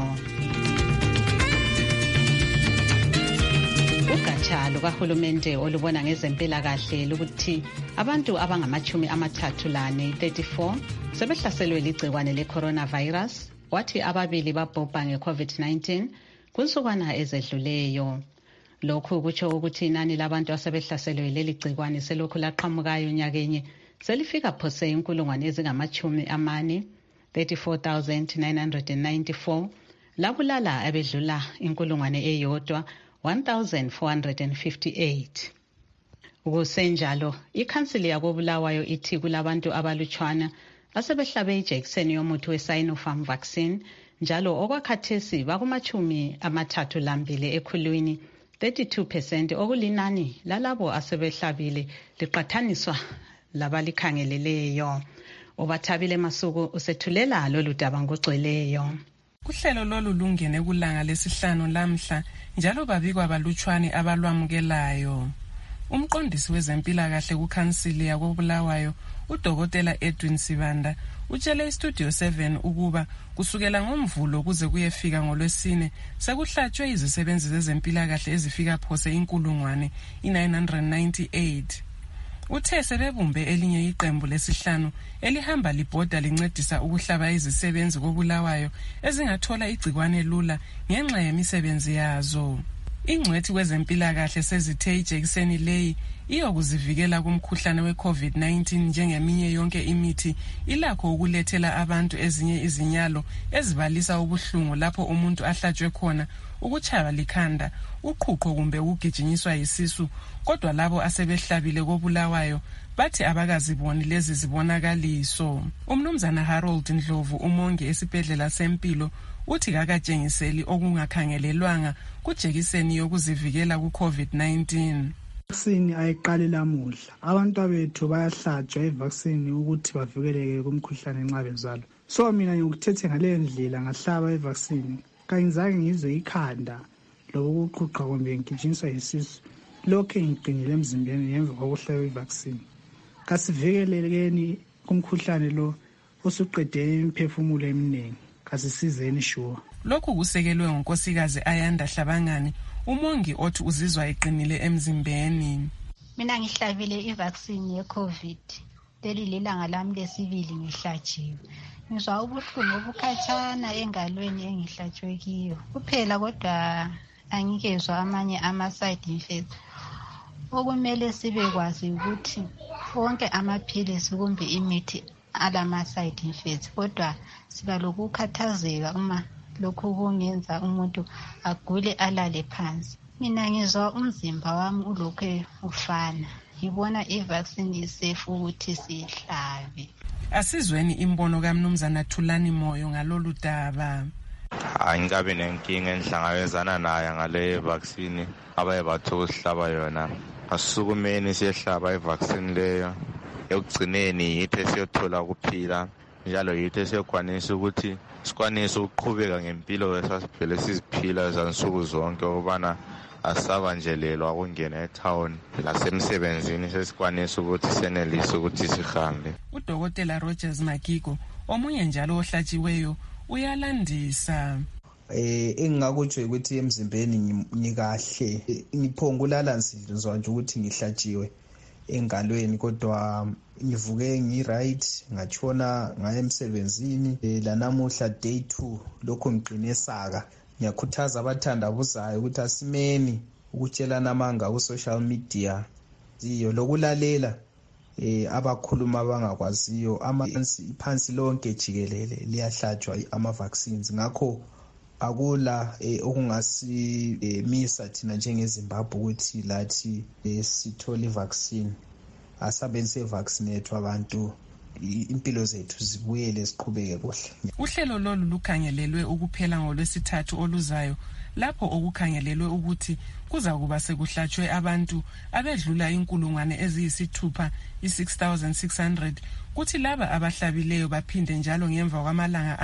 Ugatsha lukahulumende olubona ngezempilakahle lukuthi abantu abangama-34 sebehlaselwe ligcikwane le-coronavirus, wathi ababili babhubha nge-COVID-19 kunsukwana ezedluleyo. Lokhu kutsho ukuthi inani labantu asebehlaselwe leli gcikwane selokhu laqhamukayo nyakenye selifika phose 34,994, labulala abedlula 1,458. Kusenjalo, ikhansili yakoBulawayo ithi kulabantu abalutshwana asebehlabe ijekiseni yomuthi we-Sinopharm vaccine, njalo okwakhathesi bakuma-32 ekhulwini 32%, okulinani lalabo asebehlabile liqathaniswa labalikhangeleleyo. Ubathabile Masuku usethulela lolu daba ngogcweleyo. Kuhlelo lolu lungene kulanga lesihlanu lamhla, njalo babikwa abalutshwane abalwamukelayo. Umqondisi wezempilakahle kukhansili yakoBulawayo uDokotela Edwin Sibanda utshele iStudio 7 ukuba kusukela ngoMvulo kuze kuyefika ngoLwesine sekuhlatshwe izisebenzi zezempilakahle ezifika phose 998. Uthe sebebumbe elinye iqembu lesihlanu elihamba libhoda lincedisa ukuhlaba izisebenzi koBulawayo ezingathola igcikwane lula ngenxa yemisebenzi yazo. Ingcwethi kwezempilakahle sezithe ijekiseni leyi iyokuzivikela kumkhuhlane we-COVID-19 njengeminye yonke imithi ilakho ukulethela abantu ezinye izinyalo ezibalisa ubuhlungu lapho umuntu ahlatshwe khona, ukutshaywa likhanda, uqhuqho kumbe ukugijinyiswa yisisu. Kodwa labo asebehlabile koBulawayo bathi abakaziboni lezi zibonakaliso. Umnumzana Harold Ndlovu, umongi esibhedlela sempilo, uthi kakatshengiseli okungakhangelelwanga kujekiseni yokuzivikela ku-COVID-19. Vaccine ayiqali lamuhla. Abantu abethu bayahlatshwa ivaccine ukuthi bavikeleke kumkhuhlane nxa bezalwa. So mina ngikuthethe ngale ndlela ngahlaba ivaccine. Kayingizange ngizwe ikhanda lokuqhuqa kumbe ngigijinyiswa yisisu. Lokho ngiqinile emzimbeni ngemva kokuhlaba ivaccine. Kasivikelekeni kumkhuhlane lo osuqede imiphefumulo eminingi. Kasisizeni sure. Lokhu kusekelwe ngunkosikazi Ayanda Hlabangani, umongi othi uzizwa eqinile emzimbeni. Mina ngihlabile ivaccine ye-COVID. Leli lilanga lami lesibili ngihlatshiwe. Ngizwa ubuhlungu obukhatshana engalweni engihlatshwe kiyo. Kuphela kodwa angikezwa amanye ama-side effects. Okumele sibe kwazi ukuthi wonke amaphilisi kumbe imithi alama-side effects. Kodwa siba lokukhathazeka uma lokhu kungenza umuntu agule alale phansi. Mina ngizwa umzimba wami ulokhu ufana. Ngibona i-vaccine isafe ukuthi sihlabe. Asizweni imbono kaMnumzana Thulani Moyo ngalolu daba. Angikabi nenkinga engihlangabezana nayo ngale vaccine abaye batho ukuhlaba yona. Asukumeni siyehlaba i-vaccine leyo. Ekugcineni yithi esiyothola ukuphila njalo yithi esiyokwanisa ukuthi sikwanise ukuqhubeka ngempilo esasivele siziphila zansuku zonke ukubana asabanjelelwa ukungena etown lasemsebenzini sesikwanisa ukuthi senelise ukuthi sihambe. Udokotela Rogers Makiko, omunye njalo ohlatshiweyo, uyalandisa. Engingakutsho ukuthi emzimbeni ngikahle, ngiphongulala nzizwa nje ukuthi ngihlatshiwe engalweni, kodwa ngivuke ngi-right ngatshona ngaye emsebenzini. Lanamuhla day 2 lokho ngiqine saka. Ngiyakhuthaza abathandabuzayo ukuthi asimeni ukutshelana amanga ku-social media ziyo lokulalela abakhuluma abangakwaziyo. Phansi lonke jikelele liyahlatshwa ama-vaccines, ngakho akula okungasimisa thina njengeZimbabwe ukuthi lathi sithole i-vaccine. Asabeni se-vaccinate abantu, impilo zethu zibuyele siqhubeke kuhle. Uhlelo lolu lukhangelelwe ukuphela ngoLwesithathu oluzayo, lapho okukhangelelwe ukuthi kuza kuba sekuhlatshwe abantu abedlula 6,000 i-6,600. Kuthi laba abahlabileyo baphinde njalo ngemva kwamalanga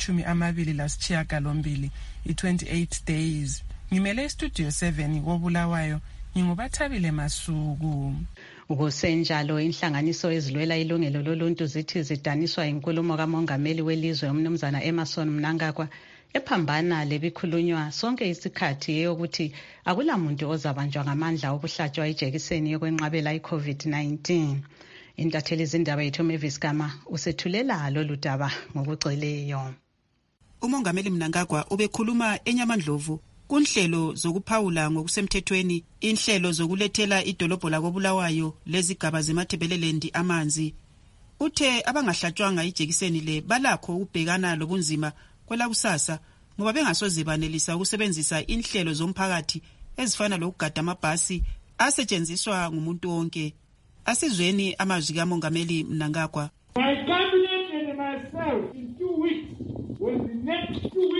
angama-28 i-28 days. Ngimele Studio 7 koBulawayo, nginguBathabile Masuku. Ukusenjalo inhlanganiso ezilwela ilungelo loluntu zithi zidaniswa inkulumo kamongameli welizwe umnumzana Emmerson Mnangagwa ephambana lebikhulunywa sonke isikhathi eyokuthi akulamuntu ozabanjwa ngamandla okuhlatshwa ijekiseni yokwenqabela i-COVID-19. Intatheli izindaba yethu Mavis Gama usethulela lolu daba ngokugcweleyo. Umongameli Mnangagwa ubekhuluma eNyamandlovu kunhlelo zokuphawula ngokusemthethweni inhlelo zokulethela idolobho lakoBulawayo lezigaba zeMathebeleland amanzi. Uthe abangahlatshwanga ijekiseni le balakho ukubhekana lobunzima kwelakusasa ngoba bengasoze banelisa ukusebenzisa inhlelo zomphakathi ezifana lokugada amabhasi asetshenziswa ngumuntu wonke. Asizweni amazwi kamongameli Mnangagwa. My cabinet and myself in 2 weeks, when the next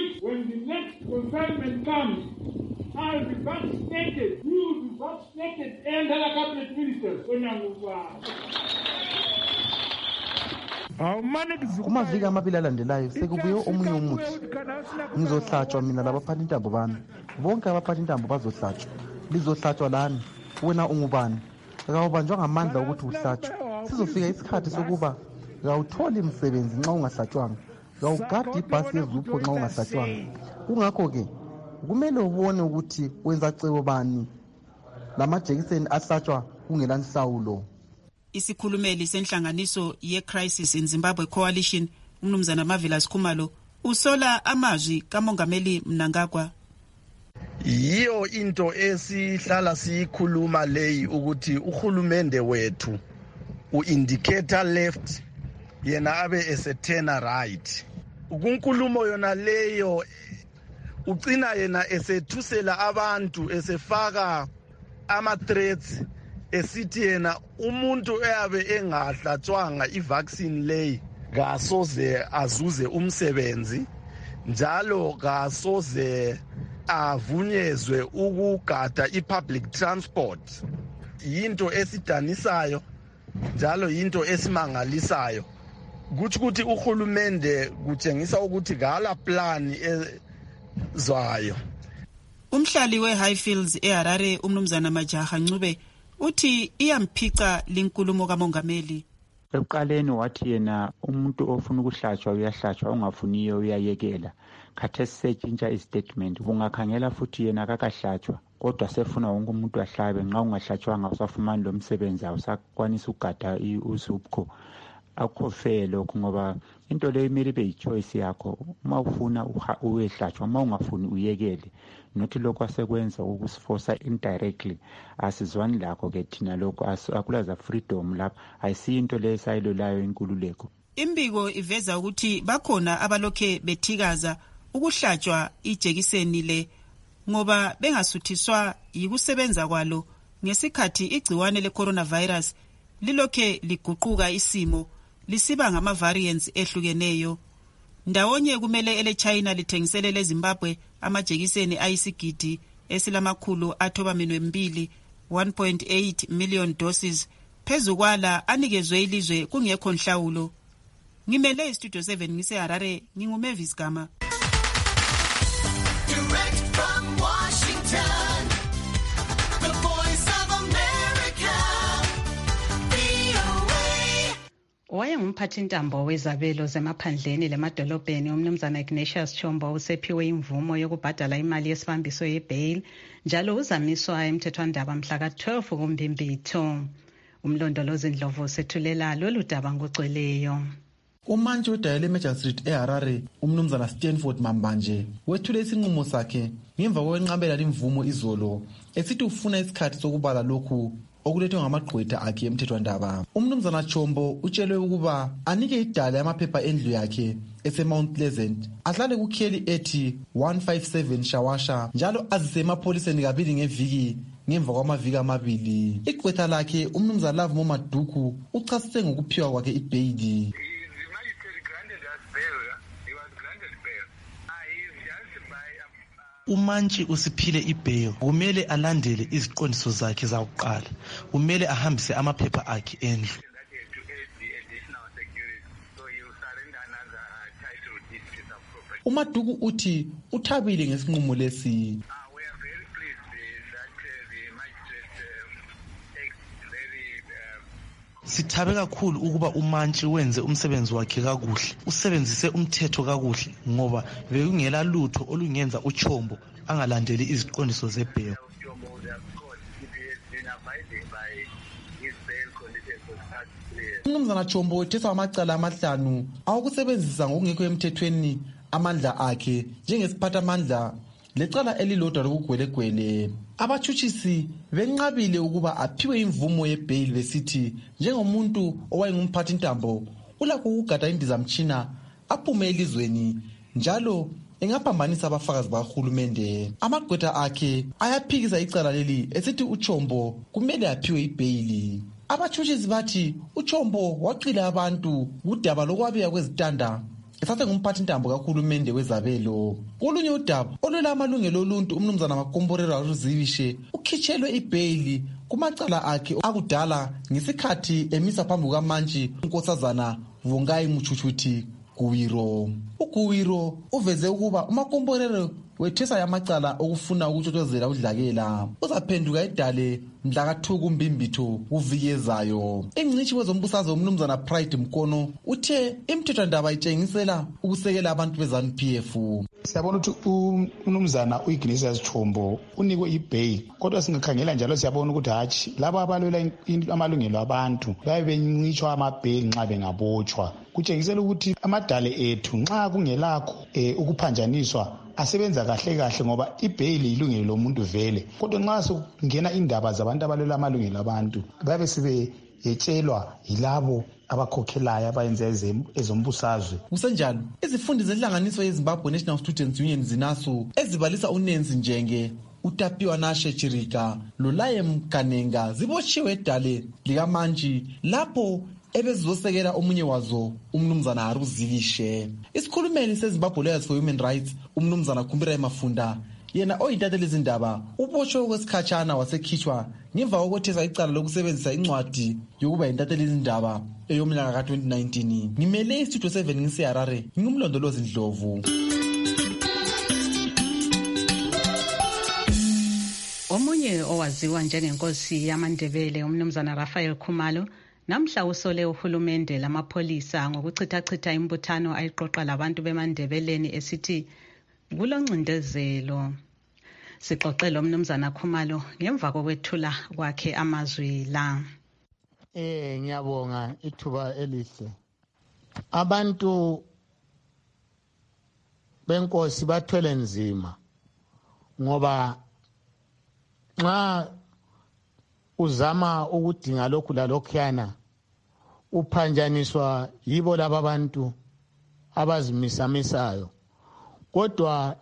consignment comes, I'll be vaccinated. You will be vaccinated and other cabinet ministers. Kumaviki amabili alandelayo sekubuye omunye umuthi. Ngizohlatshwa mina labaphatha intambo bami. Bonke abaphatha intambo bazohlatshwa. Lizohlatshwa lani. Wena ungubani? Akawubanjwa ngamandla ukuthi uhlatshwe. Sizofika isikhathi sokuba awutholi umsebenzi nxa ungahlatshwanga. Awugadi ibhasi yezupho nxa ungahlatshwanga. Kungakho ke kumele ubone ukuthi wenza cebo bani lamajekiseni ahlatshwa kungela nhlawulo. Isikhulumeli senhlanganiso ye-Crisis in Zimbabwe Coalition umnumzana Marvelous Khumalo usola amazwi kamongameli Mnangagwa. yiyo into esihlala siyikhuluma leyi ukuthi uhulumende wethu u-indicator left yena abe esetena right. Kunkulumo yona leyo ugcina yena esethusela abantu esefaka ama-threats esithi yena umuntu eyabe engahlatshwanga i-vaccine leyi kasoze azuze umsebenzi njalo kasoze avunyezwe ukugada i-public transport. Yinto esidanisayo njalo yinto esimangalisayo. Kuthi ukuthi uhulumende kutshengisa ukuthi gala plan ezwayo. Umhlali we-Highfields eHarare umnumzana Majaha Ncube uthi iyamphica linkulumo kamongameli. Ekuqaleni wathi yena umuntu ofuna ukuhlatshwa uyahlatshwa, ongafuniyo uyayekela. Khathesi setshintsha istatement, kungakhangela futhi yena akakahlatshwa kodwa sefuna wonke umuntu ahlabe. Nxa ungahlatshwanga usafumani lo msebenzi awusakwanisa ukugada usubkho. Akho fair lokho ngoba into leyo imele ibe yichoice yakho. Uma ufuna uyehlatshwa, uma ungafuni uyekele. Nothi lokho asekwenza ukusiforsa indirectly asizwani lakho ke thina lokho akulaza freedom lapha ayisiyo into leyo sayilolayo inkululeko. Imbiko iveza ukuthi bakhona abalokhe bethikaza ukuhlatshwa ijekiseni le ngoba bengasuthiswa yikusebenza kwalo ngesikhathi igciwane le-coronavirus lilokhe liguquka isimo lisiba ngama-variants ehlukeneyo. Ndawonye kumele ele-China lithengisele Zimbabwe amajekiseni ayisigidi esilamakhulu athobaminwe 1.8 million doses phezu kwala anikezwe ilizwe kungekho nhlawulo. Ngimele istudio 7 ngiseHarare, nginguMavis Gama. Direct from Washington, the voice of America, VOA. Wayengumphathintambo wezabelo zemaphandleni lemadolobheni umnumzana Ignatius Chombo usephiwe imvumo yokubhadala imali yesibambiso ye-bail njalo uzamiswa emthethwandaba mhla ka-12 kuMbimbitho. Umlondolozi Ndlovu sethulela lolu daba ngogcweleyo. Umantshi wedayela eMajistrate eHarare umnumzana Stanford Mambanje wethule isinqumo sakhe ngemva kokwenqabela imvumo izolo esithi ufuna isikhathi sokubala lokhu okulethwe ngamagqwetha akhe emthethwandaba. Umnumzana Chombo utshelwe ukuba anike idala yamaphepha endlu yakhe eseMount Pleasant ahlale kukheli ethi 157 Shawasha njalo azise emapholiseni kabili ngeviki ngemva kwamaviki amabili. Igqwetha lakhe umnumzana Love Momaduku uchasise ngokuphiwa kwakhe ibheyili. Umantshi usiphile ibail kumele alandele iziqondiso zakhe zakuqala, kumele ahambise amaphepha akhe endlu. uMaduku uthi uthabile ngesinqumo lesi. Sithabe kakhulu ukuba umantshi wenze umsebenzi wakhe kakuhle, usebenzise umthetho kakuhle ngoba bekungela lutho olungenza uChombo angalandeli iziqondiso zebail. Umnumzana Chombo wethesa amacala amahlanu awokusebenzisa ngokungekho emthethweni amandla akhe njengesiphathamandla lecala elilodwa lokugwelegwele. Abatshutshisi benqabile ukuba aphiwe imvumo yebail besithi njengomuntu owayengumphathintambo ulakho ukugada indizamtshina aphume elizweni njalo engaphambanisa abafakazi bakahulumende. Amagqwetha akhe ayaphikisa icala leli esithi uChombo kumele aphiwe ibail. Abatshutshisi bathi uChombo waqila abantu kudaba lokwabika kwezitanda esase ngumphathintambo kahulumende wezabelo. Kolunye udaba olwela amalungelo oluntu umnumzana Makomborera Ruzivishe ukhitshelwe ibail kumacala akhe akudala ngesikhathi emisa phambi kukamantshi unkosazana Vongai Muchuchuthi Guwiro. uGuwiro uveze ukuba uMakomborero wethesa yamacala okufuna ukuthokozela udlakela uzaphenduka edale mhla ka-2 kuMbimbitho kuvikezayo. Ingcitshi wezombusazwe umnumzana Pride Mkono uthe imthethwandaba itshengisela ukusekela abantu beZANU-PF. Siyabona ukuthi umnumzana uIgnatius Chombo unikwe ibail kodwa singakhangela njalo siyabona ukuthi hatshi laba abalwela amalungelo abantu babe bencitshwa amabail nxa bengabotshwa. Kutshengisela ukuthi amadale ethu nxa kungelakho ukuphanjaniswa asebenza kahle kahle ngoba ibhayili ilungelo lomuntu vele. Kodwa nxa sokungena indaba zabantu abalwela amalungelo abantu babe sebeyetshelwa yilabo abakhokhelayo abayenza ezombusazwe. Kusenjalo, izifundi zenhlanganiso yeZimbabwe National Students Union ZINASU ezibalisa uNensi Njenge, uTapiwa Nashe Chirika loLaye Mkanenga zibotshiwe edale likaManji lapho ebezizosekela omunye wazo umnumzana Haruzilishe. Isikhulumeli seZimbabwe Lawyers for Human Rights umnumzana Khumbira Mafunda yena oyintatheli izindaba ubotshwe okwesikhatshana wasekhitshwa ngemva kokuthesa icala lokusebenzisa incwadi yokuba yintatheli izindaba eyomnyaka ka-2019. Ngimele iStudio 7 ngiseHarare, ngingumlondolozi Ndlovu. Omunye owaziwa njengenkosi yamaNdebele umnumzana Raphael Khumalo namhla usole uhulumende lamapholisa ngokuchithachitha imbuthano ayiqoqa labantu bemandebeleni esithi kuloncindezelo. Sixoxele umnumzana Khumalo ngemva kokwethula kwakhe amazwi la. Ngiyabonga ithuba elihle. Abantu benkosi bathwele nzima ngoba nxa uzama ukudinga lokhu lalokhuyana uphanjaniswa yibo laba bantu abazimisamisayo. Kodwa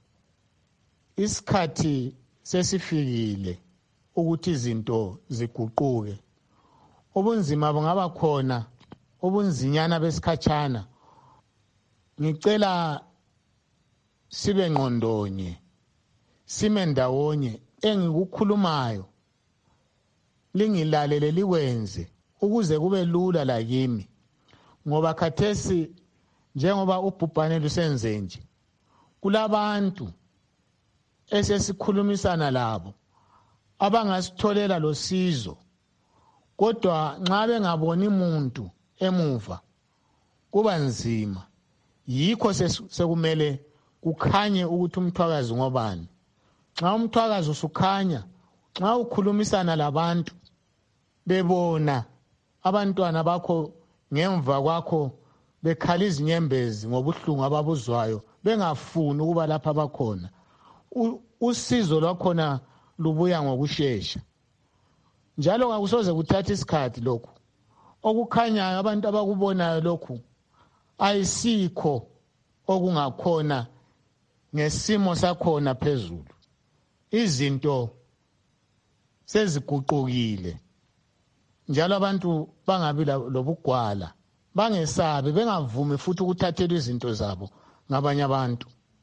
isikhathi sesifikile ukuthi izinto ziguquke. Ubunzima bungaba khona, ubunzinyana besikhatshana. Ngicela sibe ngqondonye, sime ndawonye, engikukhulumayo lingilalele likwenze ukuze kube lula la kimi. Ngoba khathesi njengoba ubhubhane lusenze nje, kulabantu esesikhulumisana labo abangasitholela losizo, kodwa nxa bengaboni umuntu emuva kuba nzima. Yikho sekumele kukhanye ukuthi umthwakazi ngobani. Nxa umthwakazi usukhanya, nxa ukhulumisana labantu bebona abantwana bakho ngemva kwakho bekhala izinyembezi ngobuhlungu ababuzwayo bengafuni ukuba lapha bakhona, usizo lwakhona lubuya ngokusheshsha. Njalo akusoze kuthatha isikhathi lokhu okukhanyayo abantu abakubonayo lokhu ayisikho okungakhona ngesimo sakhona phezulu. Izinto seziguqukile njalo abantu bangabi lobugwala, bangesabe, bengavumi futhi ukuthathelwa izinto zabo ngabanye abantu.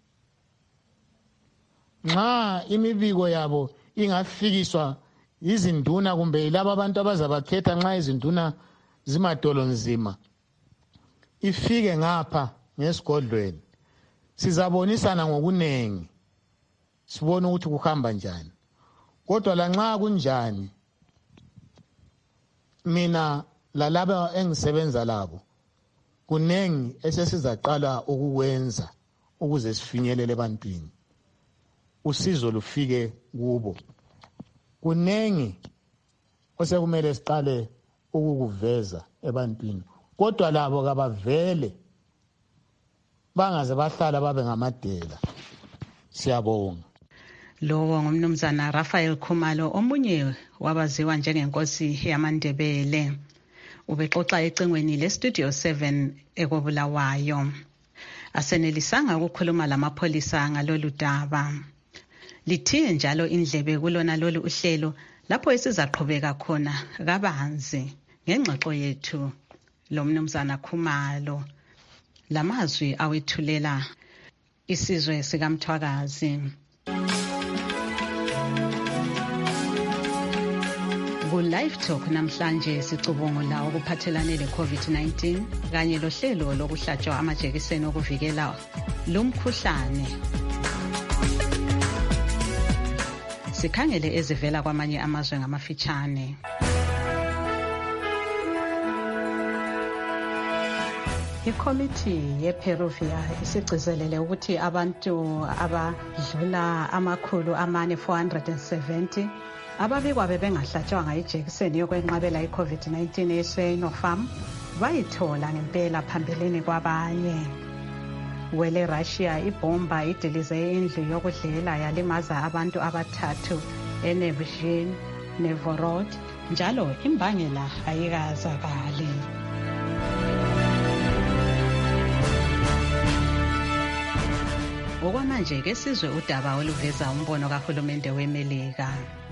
Nxa imibiko yabo ingafikiswa izinduna kumbe laba abantu abazabakhetha nxa izinduna zimadolo nzima, ifike ngapha ngesigodlweni, sizabonisana ngokunengi, sibone ukuthi kuhamba njani. Kodwa lanxa kunjani, mina lalaba engisebenza labo kunengi esesizaqala ukukwenza ukuze sifinyelele ebantwini, usizo lufike kubo. Kunengi osekumele siqale ukukuveza ebantwini, kodwa labo kabavele bangaze bahlala babe ngamadela. Siyabonga. Lowo ngumnumzana Raphael Khumalo, omunye wabaziwa njengenkosi yamaNdebele. Ubexoxa ecingweni leStudio 7 ekobulawayo. Asenelisanga ukukhuluma lamapholisa ngalolu daba. Lithiye njalo indlebe kulona lolu uhlelo lapho esizaqhubeka khona kabanzi ngengxoxo yethu lomnumzana Khumalo. Lamazwi awethulela isizwe sikaMthwakazi. Ku-Live Talk namhlanje sicubungula okuphathelane le-COVID-19 kanye lohlelo lokuhlatshwa amajekiseni okuvikela lumkhuhlane. Sikhangele ezivela kwamanye amazwe ngamafitshane. Ikomiti yePeruvia isigcizelele ukuthi abantu abadlula 470 ababikwa bebengahlatshwanga ijekiseni yokwenqabela iCovid-19 eSinopharm bayithola ngempela phambilini kwabanye. wele Russia ibomba idilize indlu yokudlela yalimaza abantu abathathu eNevzhin Nevorod njalo imbangela ayikazakali. Okwamanje ke sizwe udaba oluveza umbono kahulumende weMelika.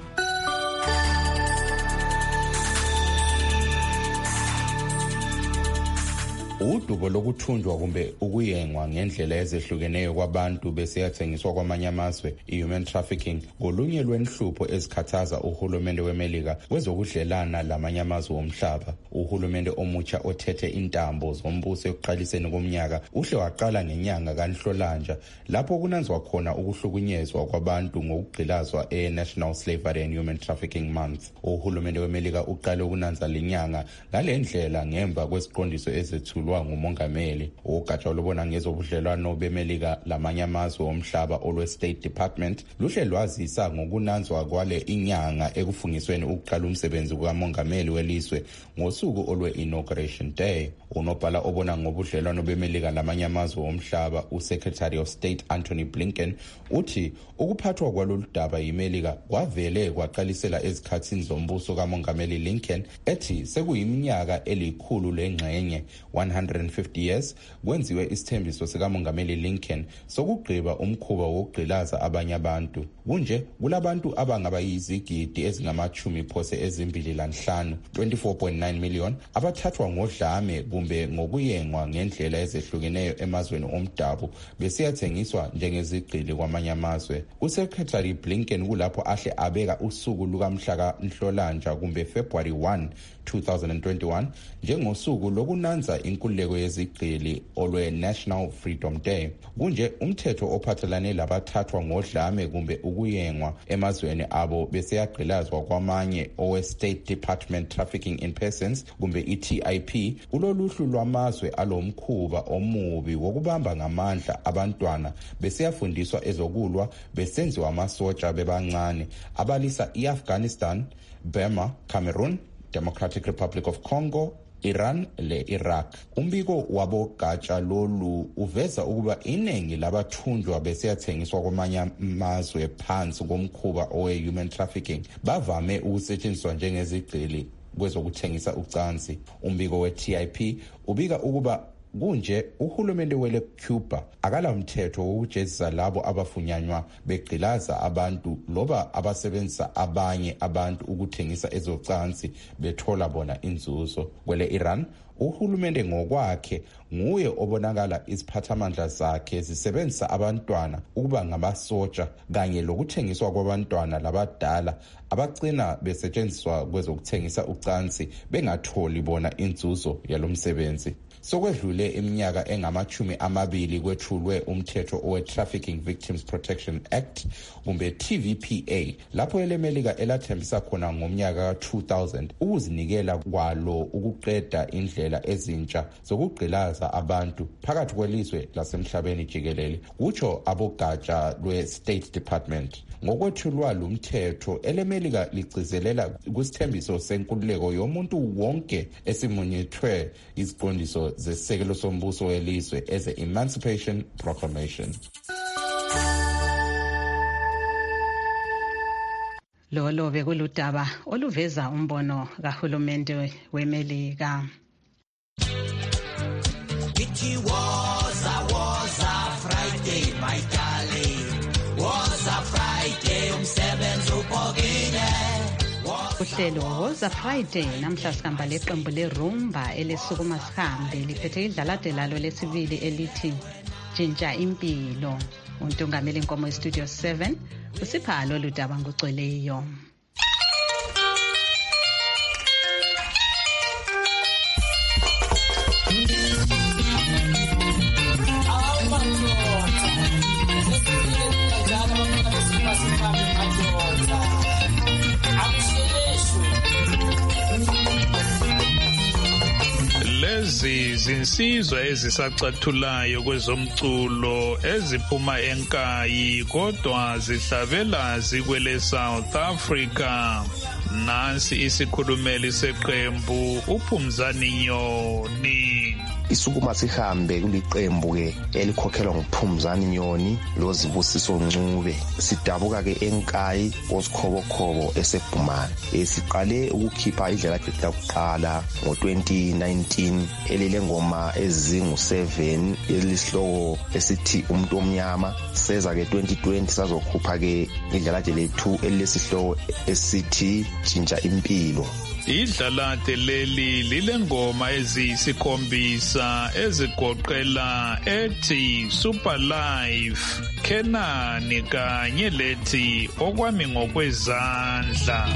Udubo lokuthunjwa kumbe ukuyengwa ngendlela ezehlukeneyo kwabantu besiyathengiswa kwamanye amazwe, i-human trafficking, ngolunye lwenhlupho ezikhathaza uhulumende weMelika kwezokudlelana lamanye amazwe omhlaba. Uhulumende omutsha othethe intambo zombuso ekuqaliseni komnyaka uhle waqala ngenyanga kaNhlolanja lapho kunanzwa khona ukuhlukunyezwa kwabantu ngokugqilazwa e-National Slavery and Human Trafficking Month. Uhulumende weMelika uqale ukunanza lenyanga ngalendlela ngemva kwesiqondiso ezethulwa ngumongameli. Ugatsha olubona ngezobudlelwano beMelika lamanye amazwe omhlaba olwe-State Department luhle lwazisa ngokunanzwa kwale inyanga ekufungisweni ukuqala umsebenzi kukamongameli welizwe ngosuku olwe-Inauguration Day. Unobhala obona ngobudlelwano beMelika lamanye amazwe omhlaba, uSecretary of State Anthony Blinken, uthi ukuphathwa kwalolu daba yiMelika kwavele kwaqalisela ezikhathini zombuso kamongameli Lincoln ethi sekuyiminyaka elikhulu lengxenye 150 years kwenziwe isithembiso sikamongameli Lincoln sokugqiba umkhuba wokugqilaza abanye abantu. Kunje kulabantu abangaba yizigidi ezingamachumi phose ezimbili lanhlanu 24.9 million abathathwa ngodlame kumbe ngokuyengwa ngendlela ezehlukeneyo emazweni omdabu besiyathengiswa njengezigqili kwamanye amazwe. uSecretary Blinken kulapho ahle abeka usuku lukamhla Nhlolanja kumbe February 1 2021 njengosuku lokunanza inkululeko yezigqili olwe National Freedom Day. Kunje umthetho ophathelane labathathwa ngodlame kumbe ukuyengwa emazweni abo beseyagqilazwa kwamanye owe-State Department Trafficking in Persons kumbe i-TIP uloluhlu lwamazwe alomkhuba omubi wokubamba ngamandla abantwana beseyafundiswa ezokulwa besenziwa amasotsha bebancane abalisa i-Afghanistan, Burma, Cameroon, Democratic Republic of Congo, Iran le-Iraq. Umbiko wabogatsha lolu uveza ukuba iningi labathunjwa besiyathengiswa kwamanye amazwe phansi komkhuba owe-human trafficking bavame ukusetshenziswa njengezigqili kwezokuthengisa ucansi. Umbiko we-TIP ubika ukuba kunje uhulumende wele Cuba akala umthetho wokujezisa labo abafunyanywa begqilaza abantu loba abasebenzisa abanye abantu ukuthengisa ezocansi bethola bona inzuzo. Kwele Iran uhulumende ngokwakhe nguye obonakala iziphathamandla zakhe zisebenzisa abantwana ukuba ngamasotsha kanye lokuthengiswa kwabantwana labadala abagcina besetshenziswa kwezokuthengisa ucansi bengatholi bona inzuzo yalomsebenzi. Sokwedlule iminyaka engamachumi amabili kwethulwe umthetho owe-Trafficking Victims Protection Act kumbe TVPA lapho eleMelika elathembisa khona ngomnyaka ka-2000 ukuzinikela kwalo ukuqeda indlela ezintsha zokugqilaza abantu phakathi kwelizwe lasemhlabeni jikelele, kutsho abogatsha lwe-State Department. Ngokwethulwa lumthetho eleMelika ligcizelela kusithembiso senkululeko yomuntu wonke esimunyethwe iziqondiso zesekelo sombuso welizwe as an Emancipation Proclamation. Lolo bekuludaba oluveza umbono kahulumende weMelika. It was a Friday, my darling. Was a Friday, umsebenzi ubhokile. Uhlelo woza Friday namhla sikhamba leqembu lerumba elisukuma sihambe liphethe idlalade lalo lesibili elithi Jinja Impilo. Untungameli Nkomo Studio 7 usipha lolu daba ngugcweleyo. Lezi zinsizwa ezisacathulayo kwezomculo eziphuma enkayi kodwa zihlabela zikwele South Africa. Nansi isikhulumeli seqembu uPhumzani Nyoni. Isukuma Sihambe kuliqembu ke elikhokhelwa nguPhumzani Nyoni loZibusiso Ncube. Sidabuka ke eNkayi oSikhobokhobo eseBhumane. Siqale ukukhipha idlela lokuqala ngo-2019 elilengoma ezingu-7 elisihloko esithi Umuntu Omnyama. Seza ke 2020 sazokhupha ke idlela lethu elilesihloko esithi Jinja Impilo. Idlalade leli lilengoma eziyisikhombisa ezigoqela ethi Super Life, Kenani kanye lethi Okwami Ngokwezandla.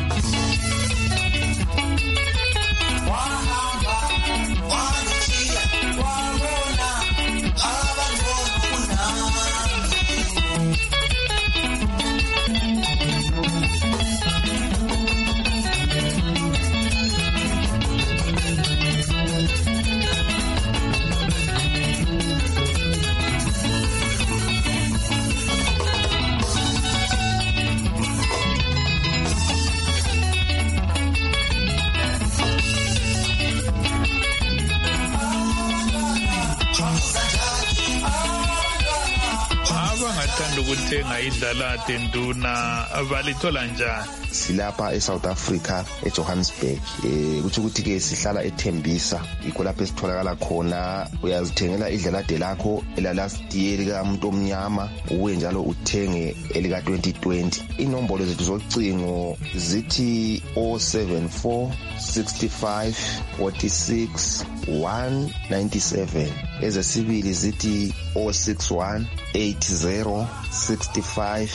Abangathanda ukuthenga idlalade nduna balithola njani? Silapha eSouth Africa eJohannesburg. Kuthi ukuthi ke sihlala eThembisa. Yikho lapho esitholakala khona. Uyazithengela idlalade lakho elalast year lika Umuntu Omnyama, uwe njalo uthenge elika 2020. Inombolo zethu zocingo zithi 074 65 46 197. Ezesibili zithi 061 80 65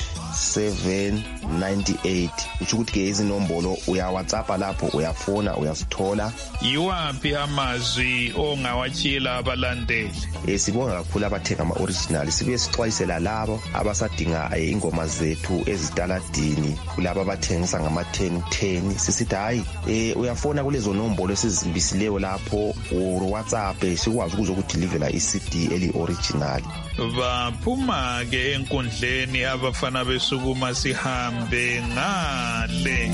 798. Uthi ukuthi ke izinombolo uya WhatsApp lapho, uyafona, uyasithola. Yiwaphi amazwi ongawatshila abalandeli? Sibonga kakhulu abathenga ama-original. Sibuye sixwayisela labo abasadinga ingoma zethu ezitaladini, kulabo abathengisa ngama-10 sisithi hayi uyafona kulezo nombolo esizimbisileyo lapho WhatsApp sikwazi ukuzokudilivela i-CD eli-original. Baphuma ke enkundleni abafana beSukuma Sihambe ngale.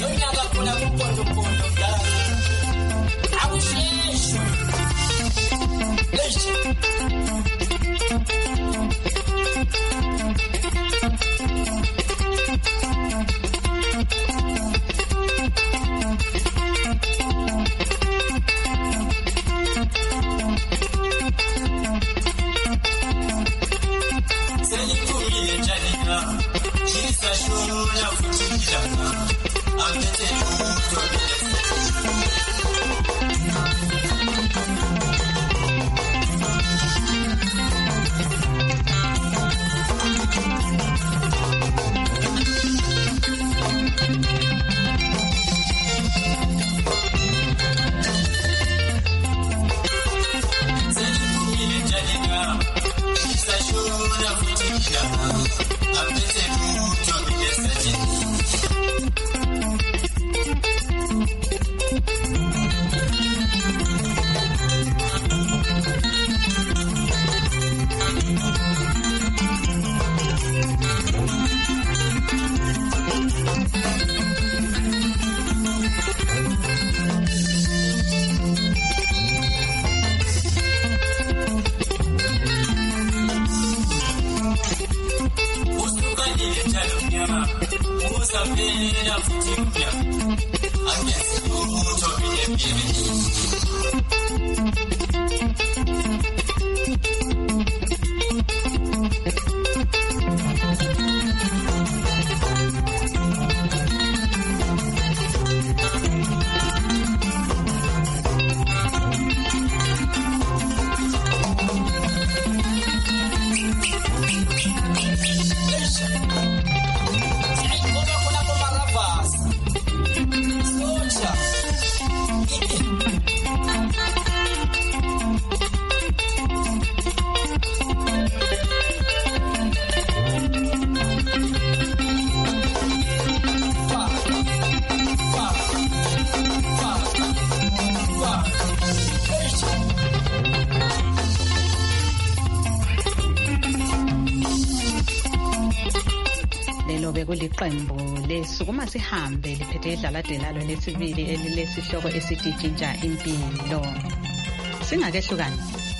Kuliqembu leSukuma Sihambe liphethe idlalade lalo lesibili elilesihloko esithi Jinja Impilo. Singakehlukani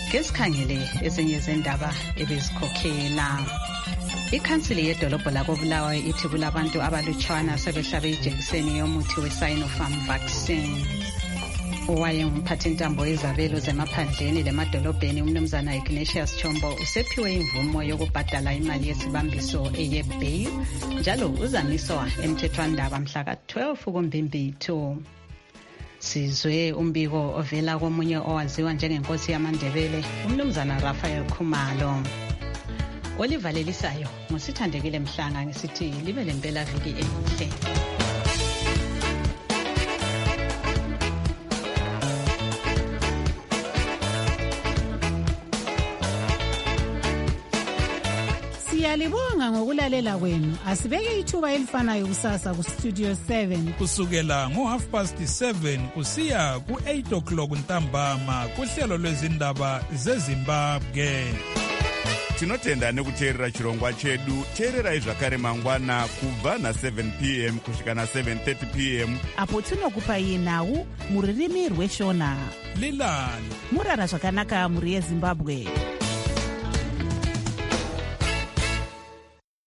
Ngesikhangele ezinye zendaba ebezikhokhela. Ikhansili yedolobho lakoBulawayo ithi kulabantu abalutshwana sebehlabe ijekiseni yomuthi we-Sinopharm vaccine. Owayengumphathintambo wezabelo zemaphandleni lemadolobheni umnumzana Ignatius Chombo usephiwe imvumo yokubhadala imali yesibambiso eyebail njalo uzamiswa emthethwandaba mhla ka-12 kuMbimbithi. Sizwe umbiko ovela komunye owaziwa njengenkosi yamaNdebele umnumzana Raphael Khumalo. Olivalelisayo ngosithandekile Mhlanga ngisithi libe lempela viki enhle. Siyalibonga ngokulalela kwenu. Asibeke ithuba elifanayo kusasa ku Studio 7 kusukela ngo7:30 kusiya ku8 o'clock ntambama kuhlelo lwezindaba zeZimbabwe. Tinotenda nekuteerera chirongwa chedu. Teererai zvakare mangwana kubva na7 p.m. kusvika na7:30 p.m. apo tinokupai nhau muririmi rweshona. Lilani murara zvakanaka muri yeZimbabwe.